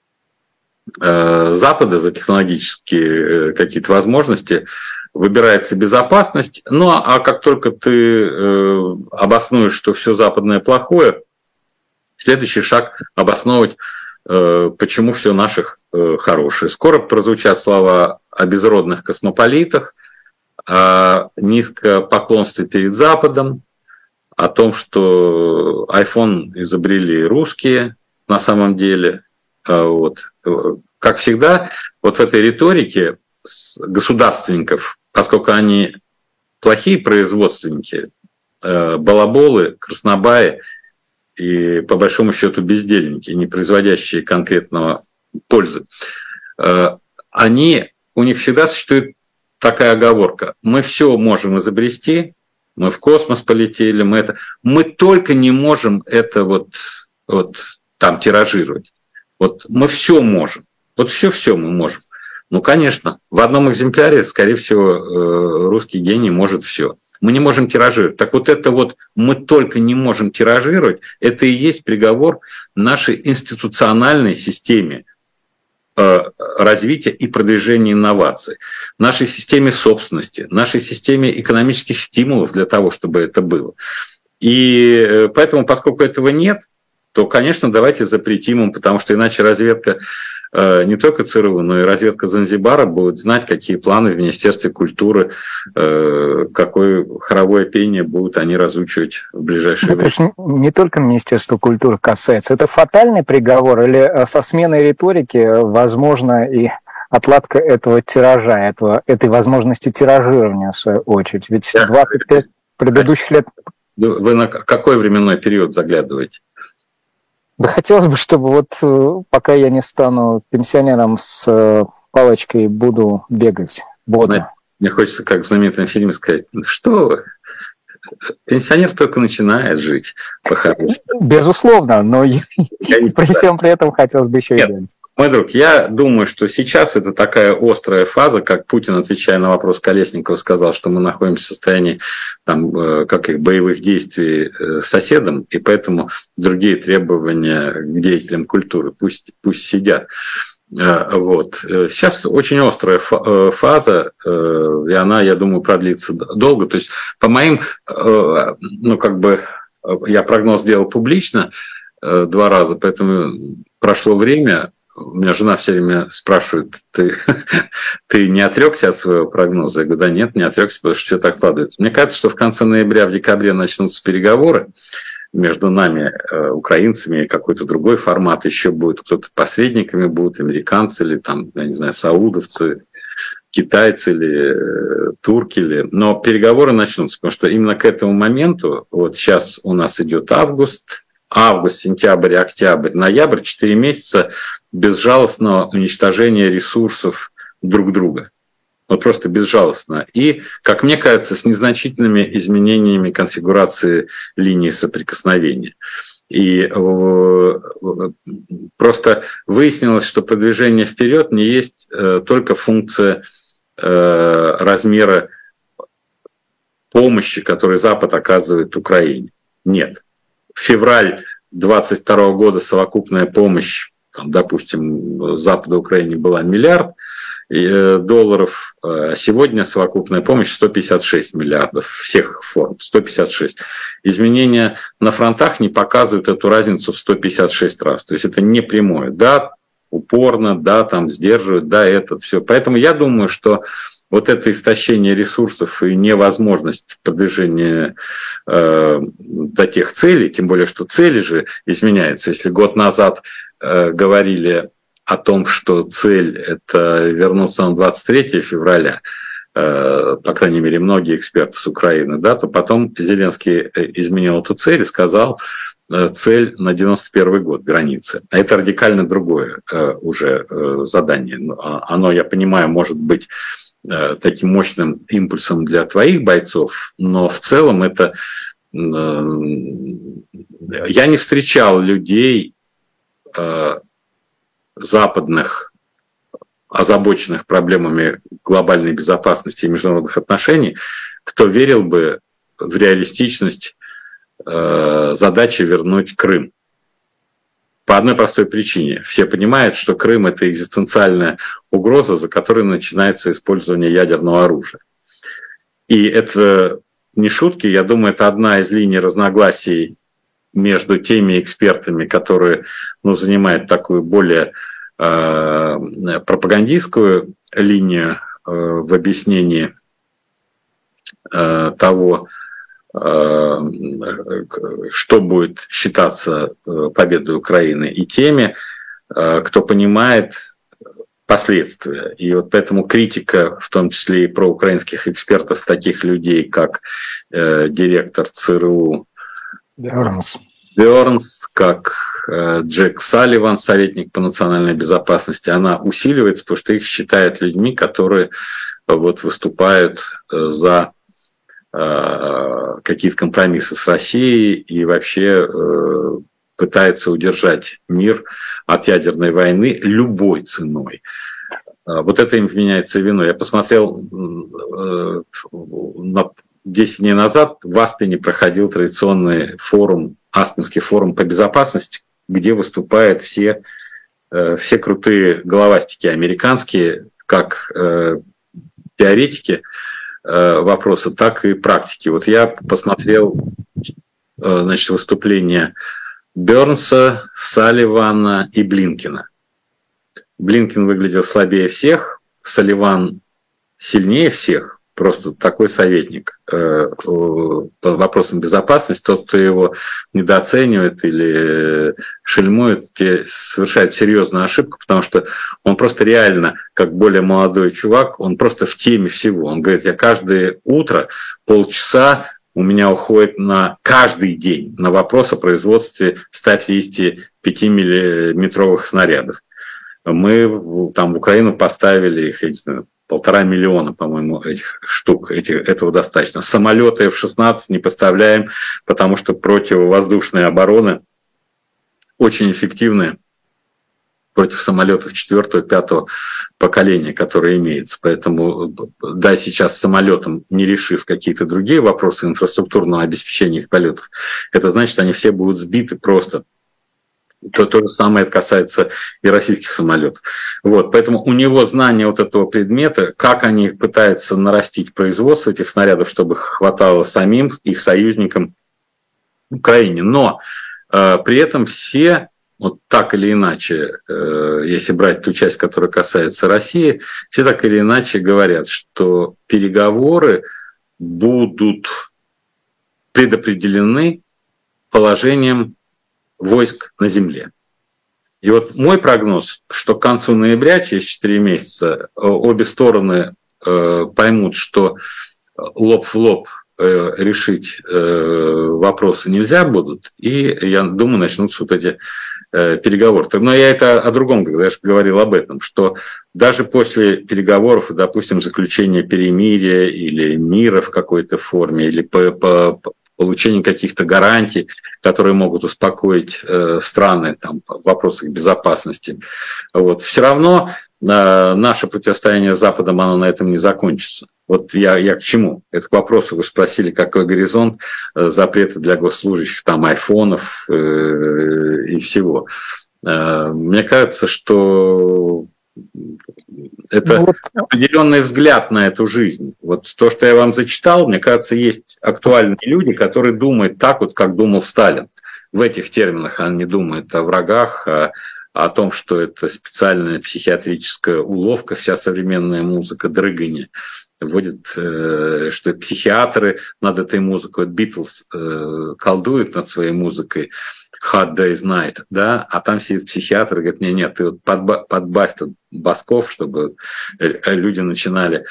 э, Запада за технологические э, какие-то возможности выбирается безопасность. Ну а как только ты э, обоснуешь, что все западное плохое, следующий шаг — обосновывать, э, почему все наших э, хорошее. Скоро прозвучат слова о безродных космополитах, о низкопоклонстве перед Западом, о том, что iPhone изобрели русские на самом деле. Вот. Как всегда, вот в этой риторике государственников, поскольку они плохие производственники, балаболы, краснобаи и, по большому счету, бездельники, не производящие конкретного пользы, они, у них всегда существует такая оговорка: мы все можем изобрести, мы в космос полетели, мы это, мы только не можем это вот, вот там тиражировать. Вот мы все можем, вот все-все мы можем. Ну, конечно, в одном экземпляре, скорее всего, русский гений может все. Мы не можем тиражировать. Так вот это вот мы только не можем тиражировать, это и есть приговор нашей институциональной системе развития и продвижения инноваций, нашей системе собственности, нашей системе экономических стимулов для того, чтобы это было. И поэтому, поскольку этого нет, то, конечно, давайте запретим им, потому что иначе разведка не только ЦРУ, но и разведка Занзибара будет знать, какие планы в Министерстве культуры, какое хоровое пение будут они разучивать в ближайшее это время. Это не только Министерство культуры касается. Это фатальный приговор или со сменой риторики возможно и отладка этого тиража, этого, этой возможности тиражирования, в свою очередь? Ведь двадцать пять предыдущих лет Вы на какой временной период заглядываете? Да хотелось бы, чтобы вот пока я не стану пенсионером с палочкой, буду бегать бодро. Мне хочется, как в знаменитом фильме, сказать, ну что вы, пенсионер только начинает жить по-хорошему. Безусловно, но я при всем при этом хотелось бы еще и бегать. Мой друг, я думаю, что сейчас это такая острая фаза, как Путин, отвечая на вопрос Колесникова, сказал, что мы находимся в состоянии там, как их, боевых действий с соседом, и поэтому другие требования к деятелям культуры пусть, пусть сидят. Вот. Сейчас очень острая фаза, и она, я думаю, продлится долго. То есть, по моим, ну, как бы, я прогноз сделал публично два раза, поэтому прошло время. У меня жена все время спрашивает, ты, ты не отрекся от своего прогноза? Я говорю, да нет, не отрекся, потому что все так складывается. Мне кажется, что в конце ноября, в декабре начнутся переговоры между нами, украинцами, и какой-то другой формат еще будет. Кто-то посредниками будут, американцы или, там, я не знаю, саудовцы, китайцы или турки. Или... Но переговоры начнутся, потому что именно к этому моменту, вот сейчас у нас идет август, август, сентябрь, октябрь, ноябрь, четыре месяца безжалостного уничтожения ресурсов друг друга. Вот просто безжалостно. И, как мне кажется, с незначительными изменениями конфигурации линии соприкосновения. И просто выяснилось, что продвижение вперед не есть только функция размера помощи, которую Запад оказывает Украине. Нет. В февраль двадцать второго года совокупная помощь, там, допустим, Запада Украине была миллиард долларов, а сегодня совокупная помощь сто пятьдесят шесть миллиардов всех форм, сто пятьдесят шесть. Изменения на фронтах не показывают эту разницу в сто пятьдесят шесть раз. То есть это не прямое. Да, упорно, да, там сдерживают, да, это все. Поэтому я думаю, что вот это истощение ресурсов и невозможность продвижения э, до тех целей, тем более, что цели же изменяются. Если год назад э, говорили о том, что цель – это вернуться на двадцать третьего февраля, э, по крайней мере, многие эксперты с Украины, да, то потом Зеленский изменил эту цель и сказал, э, цель на девяносто первый год, границы. А это радикально другое э, уже э, задание. Оно, я понимаю, может быть таким мощным импульсом для твоих бойцов, но в целом это... Я не встречал людей западных, озабоченных проблемами глобальной безопасности и международных отношений, кто верил бы в реалистичность задачи вернуть Крым. По одной простой причине. Все понимают, что Крым – это экзистенциальная угроза, за которой начинается использование ядерного оружия. И это не шутки, я думаю, это одна из линий разногласий между теми экспертами, которые ну, занимают такую более э, пропагандистскую линию э, в объяснении э, того, что будет считаться победой Украины, и теми, кто понимает последствия. И вот поэтому критика, в том числе и проукраинских экспертов, таких людей, как директор ЦРУ Бёрнс, Бёрнс, как Джек Салливан, советник по национальной безопасности, она усиливается, потому что их считают людьми, которые вот выступают за какие-то компромиссы с Россией и вообще э, пытается удержать мир от ядерной войны любой ценой. Вот это им вменяется виной. Я посмотрел э, на десять дней назад в Аспене проходил традиционный форум, Аспенский форум по безопасности, где выступают все, э, все крутые головастики американские, как э, теоретики вопроса, так и практики. Вот я посмотрел, значит, выступления Бёрнса, Салливана и Блинкена. Блинкен выглядел слабее всех, Салливан сильнее всех, просто такой советник по вопросам безопасности. Тот, кто его недооценивает или шельмует, те совершает серьезную ошибку, потому что он просто реально, как более молодой чувак, он просто в теме всего. Он говорит, я каждое утро полчаса у меня уходит на каждый день на вопрос о производстве ста пятидесяти пяти миллиметровых снарядов. Мы там в Украину поставили их, я не знаю, полтора миллиона, по-моему, этих штук, этих, этого достаточно. Самолеты эф шестнадцать не поставляем, потому что противовоздушная оборона очень эффективная против самолетов четвертого, пятого поколения, которые имеются. Поэтому, да, сейчас самолетам, не решив какие-то другие вопросы инфраструктурного обеспечения их полетов, это значит, они все будут сбиты просто. То, то же самое касается и российских самолетов. Вот, поэтому у него знание вот этого предмета, как они пытаются нарастить производство этих снарядов, чтобы хватало самим, их союзникам в Украине. Но э, при этом все, вот так или иначе, э, если брать ту часть, которая касается России, все так или иначе говорят, что переговоры будут предопределены положением войск на земле. И вот мой прогноз, что к концу ноября, через четыре месяца, обе стороны э, поймут, что лоб в лоб э, решить э, вопросы нельзя будут, и, я думаю, начнутся вот эти э, переговоры. Но я это о другом говорил, я же говорил об этом, что даже после переговоров, допустим, заключения перемирия или мира в какой-то форме, или по, по, получение каких-то гарантий, которые могут успокоить э, страны там, в вопросах безопасности. Вот. Все равно э, наше противостояние с Западом, оно на этом не закончится. Вот я, я к чему? Это к вопросу, вы спросили, какой горизонт э, запрета для госслужащих, там, айфонов э, и всего. Э, мне кажется, что это ну, вот... определенный взгляд на эту жизнь. Вот то, что я вам зачитал, мне кажется, есть актуальные люди, которые думают так, вот, как думал Сталин. В этих терминах они думают о врагах, о, о том, что это специальная психиатрическая уловка, вся современная музыка дрыгания вводит, э, что психиатры над этой музыкой, вот Битлз э, колдуют над своей музыкой, Hard Day's Night, да, а там сидит психиатр и говорит, нет, нет, ты вот подбавь, подбавь тут басков, чтобы люди начинали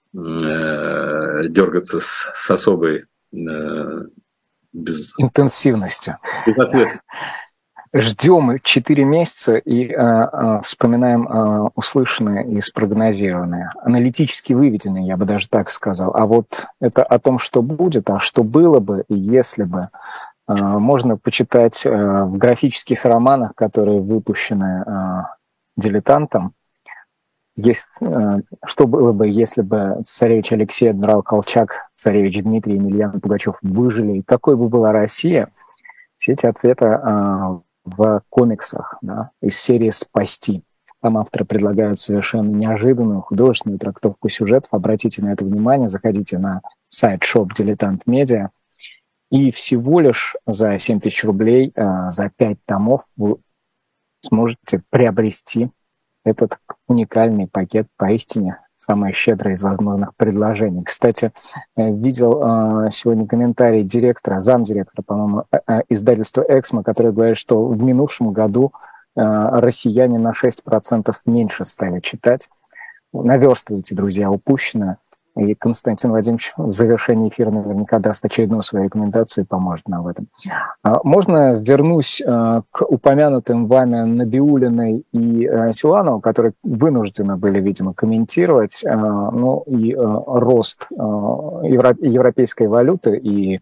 э, дергаться с, с особой э, без... интенсивностью. Безответственностью. Ждем четыре месяца и э, э, вспоминаем э, услышанное и спрогнозированное, аналитически выведенное, я бы даже так сказал. А вот это о том, что будет, а что было бы, если бы, э, можно почитать э, в графических романах, которые выпущены э, дилетантом. Есть, э, что было бы, если бы царевич Алексей, адмирал Колчак, царевич Дмитрий, Емельян Пугачев выжили, и какой бы была Россия? Все эти ответы э, в комиксах, да, из серии «Спасти». Там авторы предлагают совершенно неожиданную художественную трактовку сюжетов. Обратите на это внимание, заходите на сайт Shop Дилетант Медиа, и всего лишь за семь тысяч рублей, за пять томов вы сможете приобрести этот уникальный пакет, поистине самое щедрое из возможных предложений. Кстати, видел сегодня комментарий директора, замдиректора, по-моему, издательства «Эксмо», который говорит, что в минувшем году россияне на шесть процентов меньше стали читать. Наверстывайте, друзья, упущенное. И Константин Владимирович в завершении эфира наверняка даст очередную свою рекомендацию и поможет нам в этом. Можно вернусь к упомянутым вами Набиуллиной и Силанову, которые вынуждены были, видимо, комментировать, ну, и рост европейской валюты, и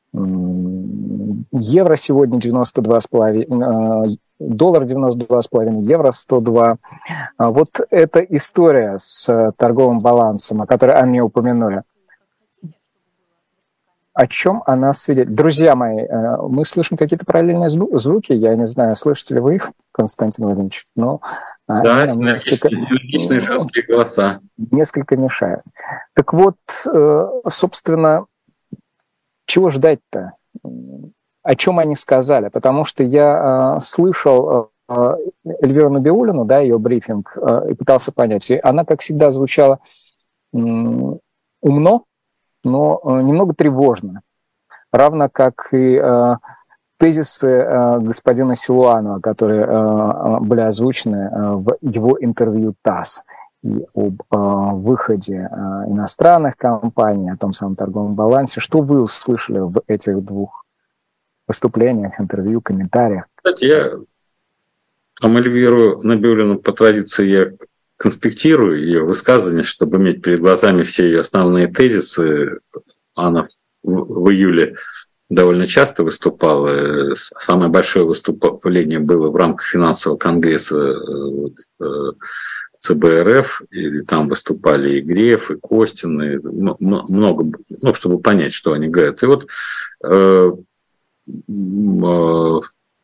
евро сегодня девяносто два с половиной, доллар девяносто два с половиной, евро сто два. Вот эта история с торговым балансом, о которой Анне упомянули, о чем она свидетельствует? Друзья мои, мы слышим какие-то параллельные звуки, я не знаю, слышите ли вы их, Константин Владимирович? Но да, несколько, личные женские голоса. Несколько мешают. Так вот, собственно, чего ждать-то? О чем они сказали? Потому что я э, слышал э, Эльвиру Набиуллину, да, ее брифинг, э, и пытался понять. И она, как всегда, звучала э, умно, но э, немного тревожно. Равно как и э, тезисы э, господина Силуанова, которые э, были озвучены э, в его интервью ТАСС. и об э, выходе э, иностранных компаний, о том самом торговом балансе. Что вы услышали в этих двух выступлениях, интервью, комментариях? Кстати, я там Эльвиру Набиуллину по традиции я конспектирую ее высказывания, чтобы иметь перед глазами все ее основные тезисы. Она в, в июле довольно часто выступала. Самое большое выступление было в рамках финансового конгресса ЦБ-РФ, и там выступали и Греф, и Костин, и много, ну, чтобы понять, что они говорят. И вот э, э,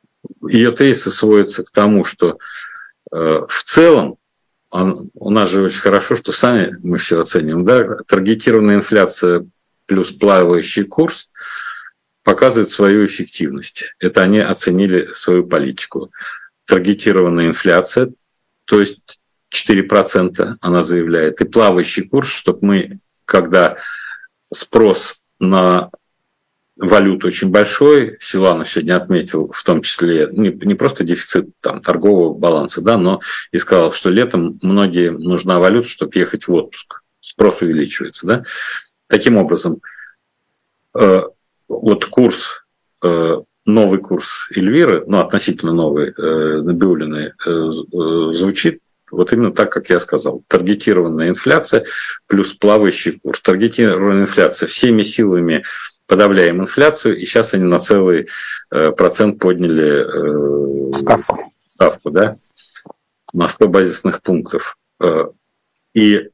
ее тезисы сводятся к тому, что э, в целом, он, у нас же очень хорошо, что сами мы все оценим, да, таргетированная инфляция плюс плавающий курс показывает свою эффективность. Это они оценили свою политику. Таргетированная инфляция, то есть четыре процента она заявляет, и плавающий курс, чтобы мы, когда спрос на валюту очень большой, Силуанов сегодня отметил, в том числе не, не просто дефицит там, торгового баланса, да, но и сказал, что летом многим нужна валюта, чтобы ехать в отпуск. Спрос увеличивается. Да? Таким образом, э, вот курс, э, новый курс Эльвиры, ну, относительно новый, э, Набиуллиной, э, э, звучит вот именно так, как я сказал. Таргетированная инфляция плюс плавающий курс. Таргетированная инфляция всеми силами подавляем инфляцию, и сейчас они на целый э, процент подняли э, ставку, ставку, да, на сто базисных пунктов. Э, и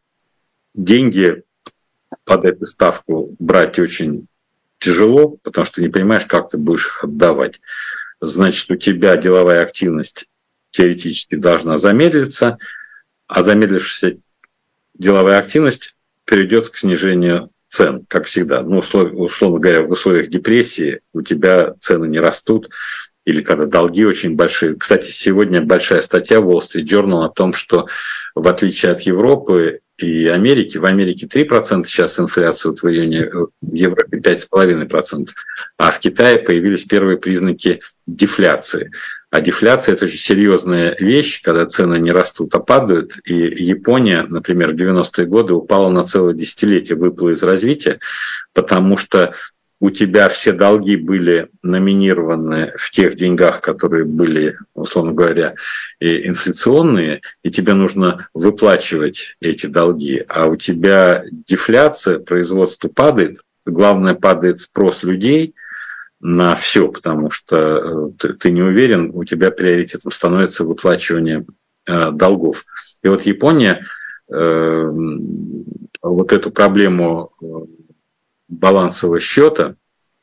деньги под эту ставку брать очень тяжело, потому что ты не понимаешь, как ты будешь их отдавать. Значит, у тебя деловая активность теоретически должна замедлиться, а замедлившаяся деловая активность приведет к снижению цен, как всегда. Ну, условно говоря, в условиях депрессии у тебя цены не растут, или когда долги очень большие. Кстати, сегодня большая статья в Wall Street Journal о том, что в отличие от Европы и Америки, в Америке три процента сейчас инфляция, вот в июне, в Европе пять целых пять десятых процента, а в Китае появились первые признаки дефляции. А дефляция – это очень серьезная вещь, когда цены не растут, а падают. И Япония, например, в девяностые годы упала на целое десятилетие, выпала из развития, потому что у тебя все долги были номинированы в тех деньгах, которые были, условно говоря, инфляционные, и тебе нужно выплачивать эти долги. А у тебя дефляция, производство падает, главное, падает спрос людей на все, потому что ты, ты не уверен, у тебя приоритетом становится выплачивание э, долгов. И вот Япония э, вот эту проблему балансового счета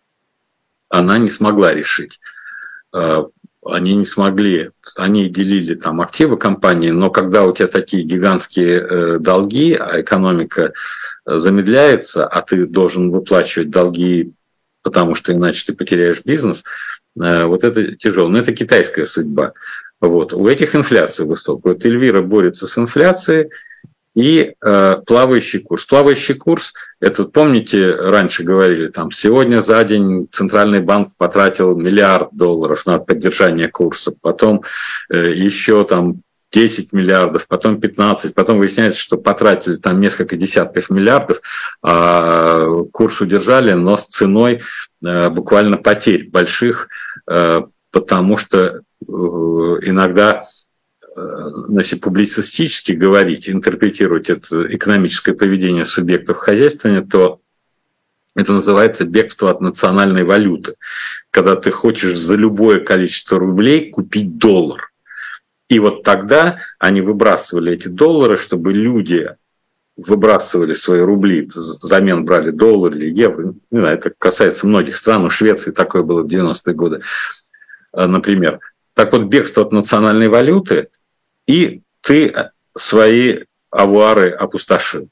она не смогла решить. Э, они не смогли, они делили там активы компании, но когда у тебя такие гигантские э, долги, а экономика замедляется, а ты должен выплачивать долги, потому что иначе ты потеряешь бизнес, вот это тяжело. Но это китайская судьба. Вот. У этих инфляция высокая. Вот Эльвира борется с инфляцией и э, плавающий курс. Плавающий курс, это, помните, раньше говорили, там, сегодня за день Центральный банк потратил миллиард долларов на поддержание курса, потом э, еще там десять миллиардов, потом пятнадцать, потом выясняется, что потратили там несколько десятков миллиардов, а курс удержали, но с ценой буквально потерь больших, потому что иногда, если публицистически говорить, интерпретировать это экономическое поведение субъектов хозяйствования, то это называется бегство от национальной валюты, когда ты хочешь за любое количество рублей купить доллар. И вот тогда они выбрасывали эти доллары, чтобы люди выбрасывали свои рубли, взамен брали доллар или евро. Не знаю, это касается многих стран, в Швеции такое было в девяностые годы, например. Так вот, бегство от национальной валюты, и ты свои авуары опустошил.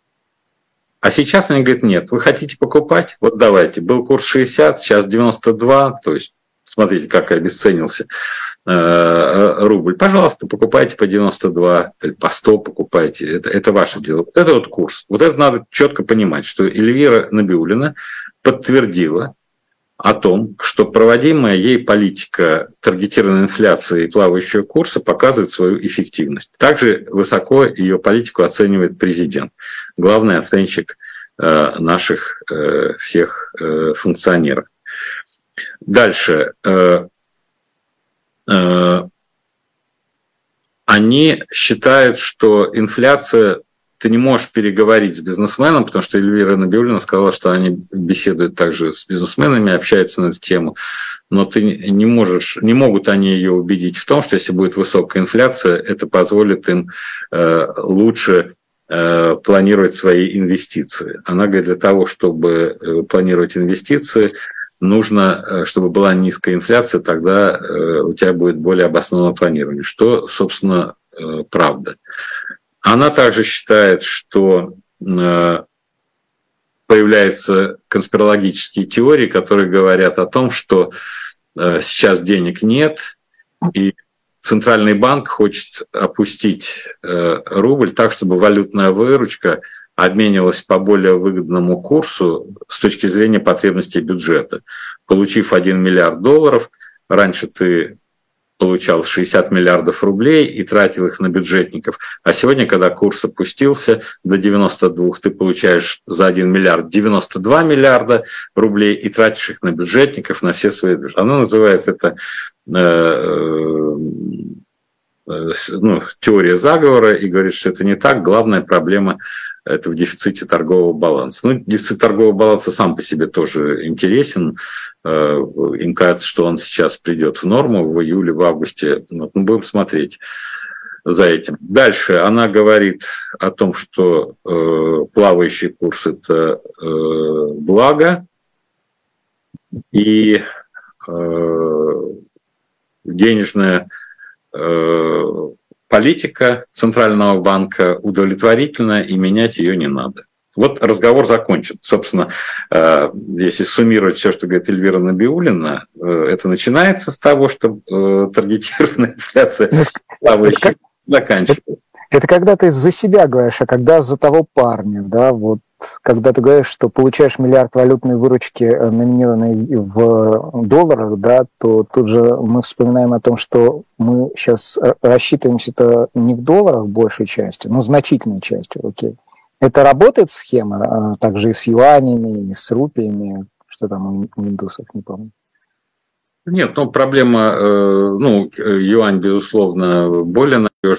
А сейчас они говорят, нет, вы хотите покупать? Вот давайте. Был курс шестьдесят, сейчас девяносто два, то есть смотрите, как обесценился рубль. Пожалуйста, покупайте по девяносто два, по сто покупайте. Это, это ваше дело. Вот это вот курс. Вот это надо четко понимать, что Эльвира Набиуллина подтвердила, о том, что проводимая ей политика таргетированной инфляции и плавающего курса показывает свою эффективность. Также высоко ее политику оценивает президент, главный оценщик наших всех функционеров. Дальше. Они считают, что инфляция... Ты не можешь переговорить с бизнесменом, потому что Эльвира Набиуллина сказала, что они беседуют также с бизнесменами, общаются на эту тему, но ты не можешь, не могут они ее убедить в том, что если будет высокая инфляция, это позволит им лучше планировать свои инвестиции. Она говорит, для того, чтобы планировать инвестиции, нужно, чтобы была низкая инфляция, тогда у тебя будет более обоснованное планирование, что, собственно, правда. Она также считает, что появляются конспирологические теории, которые говорят о том, что сейчас денег нет, и Центральный банк хочет опустить рубль так, чтобы валютная выручка обменивалась по более выгодному курсу с точки зрения потребностей бюджета. Получив один миллиард долларов, раньше ты получал шестьдесят миллиардов рублей и тратил их на бюджетников. А сегодня, когда курс опустился до девяноста двух, ты получаешь за один миллиард девяносто два миллиарда рублей и тратишь их на бюджетников, на все свои бюджеты. Она называет это э, э, ну, теория заговора и говорит, что это не так. Главная проблема – это в дефиците торгового баланса. Ну, дефицит торгового баланса сам по себе тоже интересен. Им кажется, что он сейчас придет в норму в июле, в августе. Вот мы будем смотреть за этим. Дальше она говорит о том, что э, плавающий курс – это э, благо, и э, денежная э, политика Центрального банка удовлетворительна, и менять ее не надо. Вот разговор закончен. Собственно, если суммировать все, что говорит Эльвира Набиуллина, это начинается с того, что таргетированная инфляция плавающая заканчивается. Это когда ты за себя говоришь, а когда за того парня, да, вот когда ты говоришь, что получаешь миллиард валютной выручки, номинированной в долларах, да, то тут же мы вспоминаем о том, что мы сейчас рассчитываемся-то не в долларах большей частью, но значительной частью, окей. Это работает схема, а также и с юанями, и с рупиями, что там у индусов, не помню. Нет, ну проблема, ну, юань, безусловно, более надежный,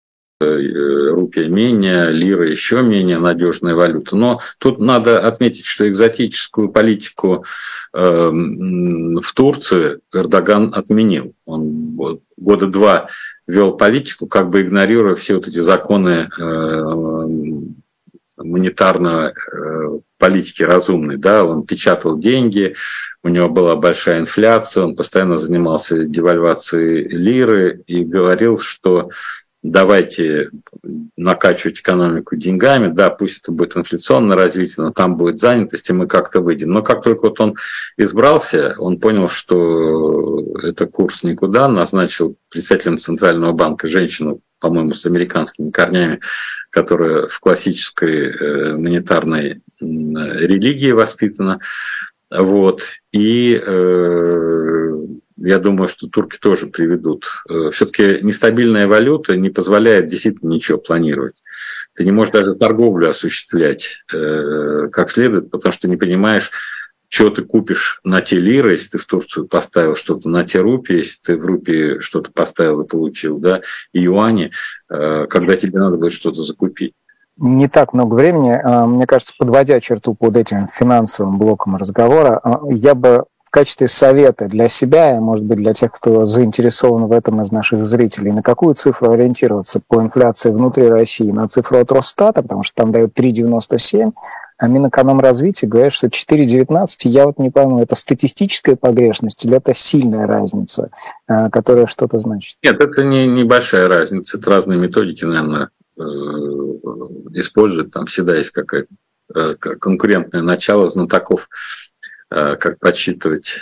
рупия менее, лира еще менее надежная валюта. Но тут надо отметить, что экзотическую политику э, в Турции Эрдоган отменил. Он года два вел политику, как бы игнорируя все вот эти законы э, монетарной э, политики разумной. Да? Он печатал деньги, у него была большая инфляция, он постоянно занимался девальвацией лиры и говорил, что давайте накачивать экономику деньгами, да, пусть это будет инфляционное развитие, но там будет занятость, и мы как-то выйдем. Но как только вот он избрался, он понял, что это курс никуда, назначил председателем Центрального банка женщину, по-моему, с американскими корнями, которая в классической монетарной религии воспитана. Вот. И э, я думаю, что турки тоже приведут. Все-таки нестабильная валюта не позволяет действительно ничего планировать. Ты не можешь даже торговлю осуществлять э, как следует, потому что не понимаешь, что ты купишь на те лиры, если ты в Турцию поставил что-то, на те рупии, если ты в рупии что-то поставил и получил, да, и юани, э, когда тебе надо будет что-то закупить. Не так много времени. Мне кажется, подводя черту под этим финансовым блоком разговора, я бы в качестве совета для себя и, может быть, для тех, кто заинтересован в этом из наших зрителей, на какую цифру ориентироваться по инфляции внутри России? На цифру от Росстата, потому что там дают три девяносто семь, а Минэкономразвития говорят, что четыре девятнадцать. Я вот не пойму, это статистическая погрешность или это сильная разница, которая что-то значит? Нет, это не небольшая разница. Это разные методики, наверное, используют. Там всегда есть какое-то конкурентное начало знатоков, как подсчитывать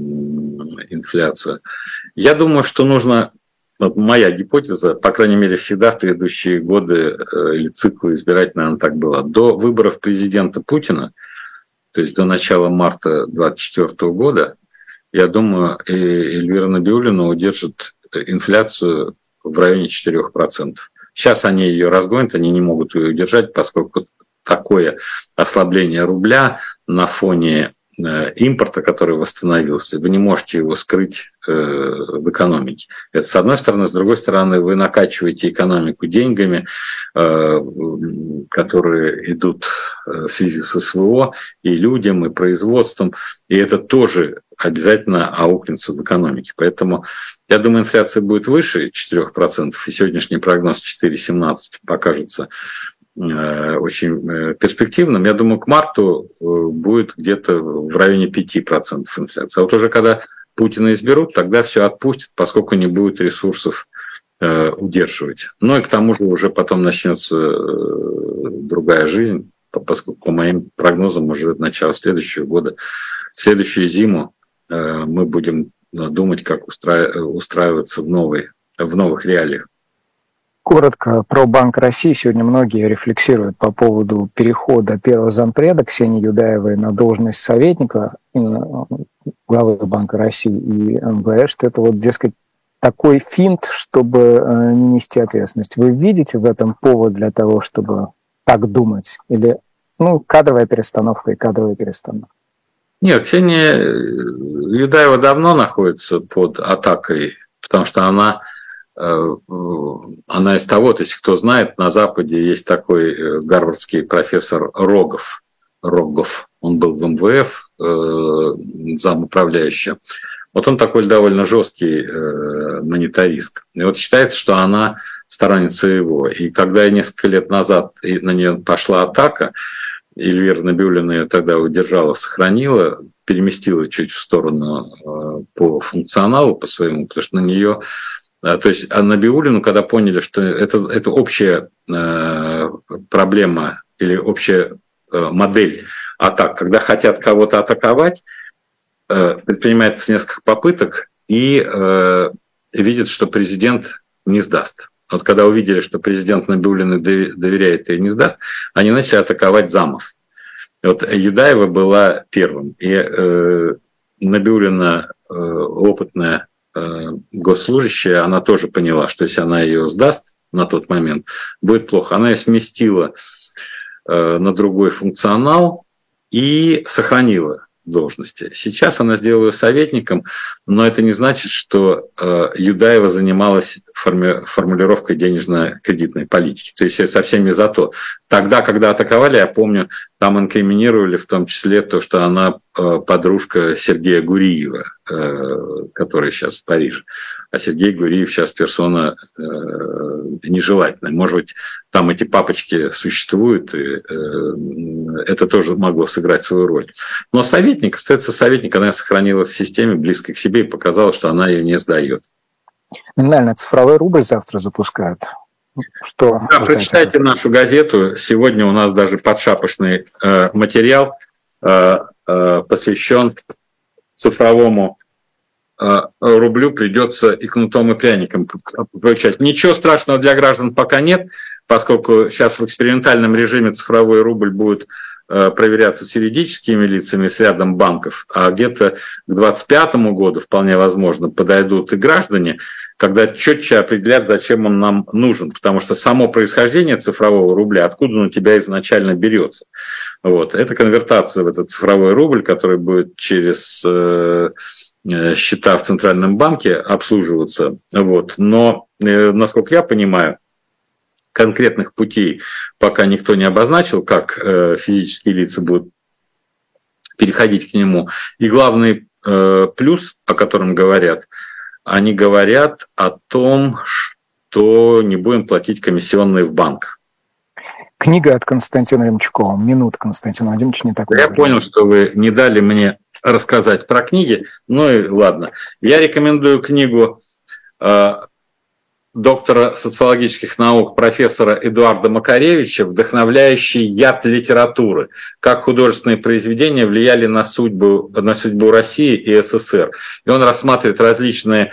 инфляцию. Я думаю, что нужно, вот моя гипотеза, по крайней мере, всегда в предыдущие годы или циклы избирать, наверное, так было. До выборов президента Путина, то есть до начала марта две тысячи двадцать четвёртого года, я думаю, Эльвира Набиуллина удержит инфляцию в районе четырёх процентов. Сейчас они ее разгонят, они не могут ее удержать, поскольку такое ослабление рубля на фоне импорта, который восстановился, вы не можете его скрыть в экономике. Это с одной стороны. С другой стороны, вы накачиваете экономику деньгами, которые идут в связи с СВО, и людям, и производством, и это тоже обязательно аукнется в экономике. Поэтому, я думаю, инфляция будет выше четырёх процентов, и сегодняшний прогноз четыре целых семнадцать покажется очень перспективным. Я думаю, к марту будет где-то в районе пяти процентов инфляции. А вот уже когда Путина изберут, тогда все отпустят, поскольку не будет ресурсов удерживать. Ну и к тому же уже потом начнется другая жизнь, поскольку по моим прогнозам уже начало следующего года, в следующую зиму мы будем думать, как устраиваться в, новой, в новых реалиях. Коротко про Банк России. Сегодня многие рефлексируют по поводу перехода первого зампреда Ксении Юдаевой на должность советника главы Банка России и эм вэ эс, что это вот, дескать, такой финт, чтобы не нести ответственность. Вы видите в этом повод для того, чтобы так думать? Или, ну, кадровая перестановка и кадровая перестановка? Нет, Ксения Юдаева давно находится под атакой, потому что она Она из того, то есть кто знает, на Западе есть такой гарвардский профессор Рогов. Рогов. Он был в эм вэ эф замуправляющим. Вот он такой довольно жесткий монетарист. И вот считается, что она сторонница его. И когда несколько лет назад на нее пошла атака, Эльвира Набиуллина ее тогда удержала, сохранила, переместила чуть в сторону по функционалу, по своему, потому что на нее... То есть а Набиуллину, когда поняли, что это, это общая э, проблема или общая э, модель атак, когда хотят кого-то атаковать, э, предпринимается несколько попыток и э, видят, что президент не сдаст. Вот когда увидели, что президент Набиуллина доверяет и не сдаст, они начали атаковать замов. Вот Юдаева была первым. И э, Набиуллина э, опытная госслужащая, она тоже поняла, что если она ее сдаст на тот момент, будет плохо. Она ее сместила на другой функционал и сохранила должности. Сейчас она сделала ее советником, но это не значит, что Юдаева занималась форми- формулировкой денежно-кредитной политики. То есть совсем не за то. Тогда, когда атаковали, я помню, там инкриминировали в том числе то, что она подружка Сергея Гуриева, который сейчас в Париже. А Сергей Гуриев сейчас персона нежелательная. Может быть, там эти папочки существуют, и это тоже могло сыграть свою роль. Но советник остается советник, она сохранила в системе близкой к себе и показала, что она ее не сдает. Номинально цифровой рубль завтра запускают. Что да, прочитайте нашу газету. Сегодня у нас даже подшапочный э, материал э, э, посвящен цифровому э, рублю. Придется и кнутом, и пряником получать. Ничего страшного для граждан пока нет, поскольку сейчас в экспериментальном режиме цифровой рубль будет э, проверяться с юридическими лицами, с рядом банков, а где-то к двадцать пятому году, вполне возможно, подойдут и граждане, когда четче определят, зачем он нам нужен, потому что само происхождение цифрового рубля, откуда он у тебя изначально берется. Вот. Это конвертация в этот цифровой рубль, который будет через э, счета в Центральном банке обслуживаться. Вот. Но, э, насколько я понимаю, конкретных путей пока никто не обозначил, как э, физические лица будут переходить к нему. И главный э, плюс, о котором говорят, они говорят о том, что не будем платить комиссионные в банках. Книга от Константина Ремчукова. Минута Константина Владимировича не так. Я понял, что вы не дали мне рассказать про книги. Ну и ладно. Я рекомендую книгу э, доктора социологических наук профессора Эдуарда Макаревича «Вдохновляющий яд литературы. Как художественные произведения влияли на судьбу, на судьбу России и СССР». И он рассматривает различные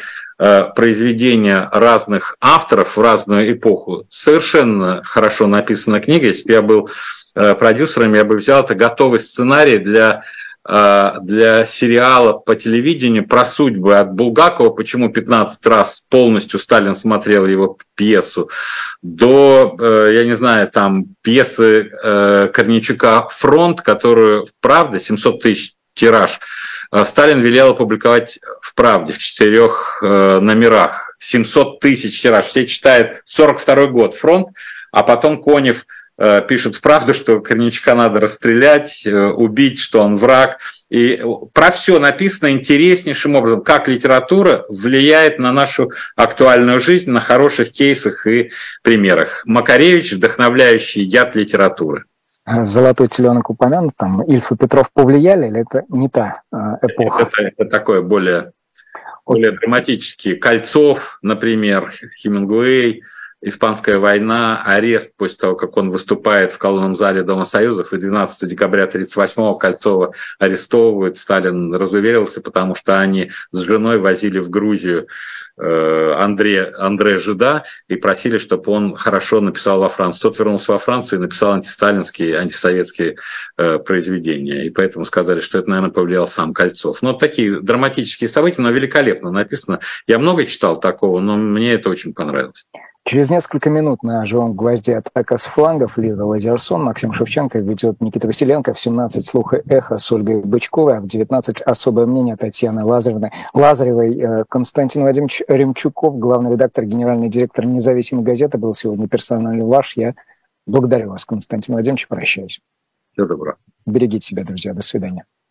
произведения разных авторов в разную эпоху. Совершенно хорошо написана книга. Если бы я был продюсером, я бы взял это готовый сценарий для, для сериала по телевидению про судьбы от Булгакова, почему пятнадцать раз полностью Сталин смотрел его пьесу, до, я не знаю, там пьесы Корнейчука «Фронт», которую в «Правде» семьсот тысяч тираж, Сталин велел опубликовать в «Правде» в четырех номерах. семьсот тысяч тираж. Все читают сорок второй год «Фронт», а потом Конев пишет в «Правду», что Корнейчука надо расстрелять, убить, что он враг. И про все написано интереснейшим образом, как литература влияет на нашу актуальную жизнь, на хороших кейсах и примерах. Макаревич, вдохновляющий яд литературы. Золотой теленок упомянут, там Ильф и Петров повлияли, или это не та эпоха? Это, это такое более, более драматический. Кольцов, например, Хемингуэй, Испанская война, арест после того, как он выступает в колонном зале Дома Союзов, и двенадцатого декабря тысяча девятьсот тридцать восьмого Кольцова арестовывают. Сталин разуверился, потому что они с женой возили в Грузию Андре, Андре Жида и просили, чтобы он хорошо написал во Франции. Тот вернулся во Францию и написал антисталинские, антисоветские э, произведения. И поэтому сказали, что это, наверное, повлиял сам Кольцов. Но такие драматические события, но великолепно написано. Я много читал такого, но мне это очень понравилось. Через несколько минут на «Живом гвозде» атака с флангов. Лиза Лазерсон, Максим Шевченко, ведет Никита Василенко. В семнадцать «Слух и эхо» с Ольгой Бычковой, а в девятнадцать «Особое мнение» Татьяны Лазаревны, Лазаревой. Константин Вадимович Ремчуков, главный редактор, генеральный директор «Независимой газеты», был сегодня персонально ваш. Я благодарю вас, Константин Вадимович, прощаюсь. Всего доброго. Берегите себя, друзья. До свидания.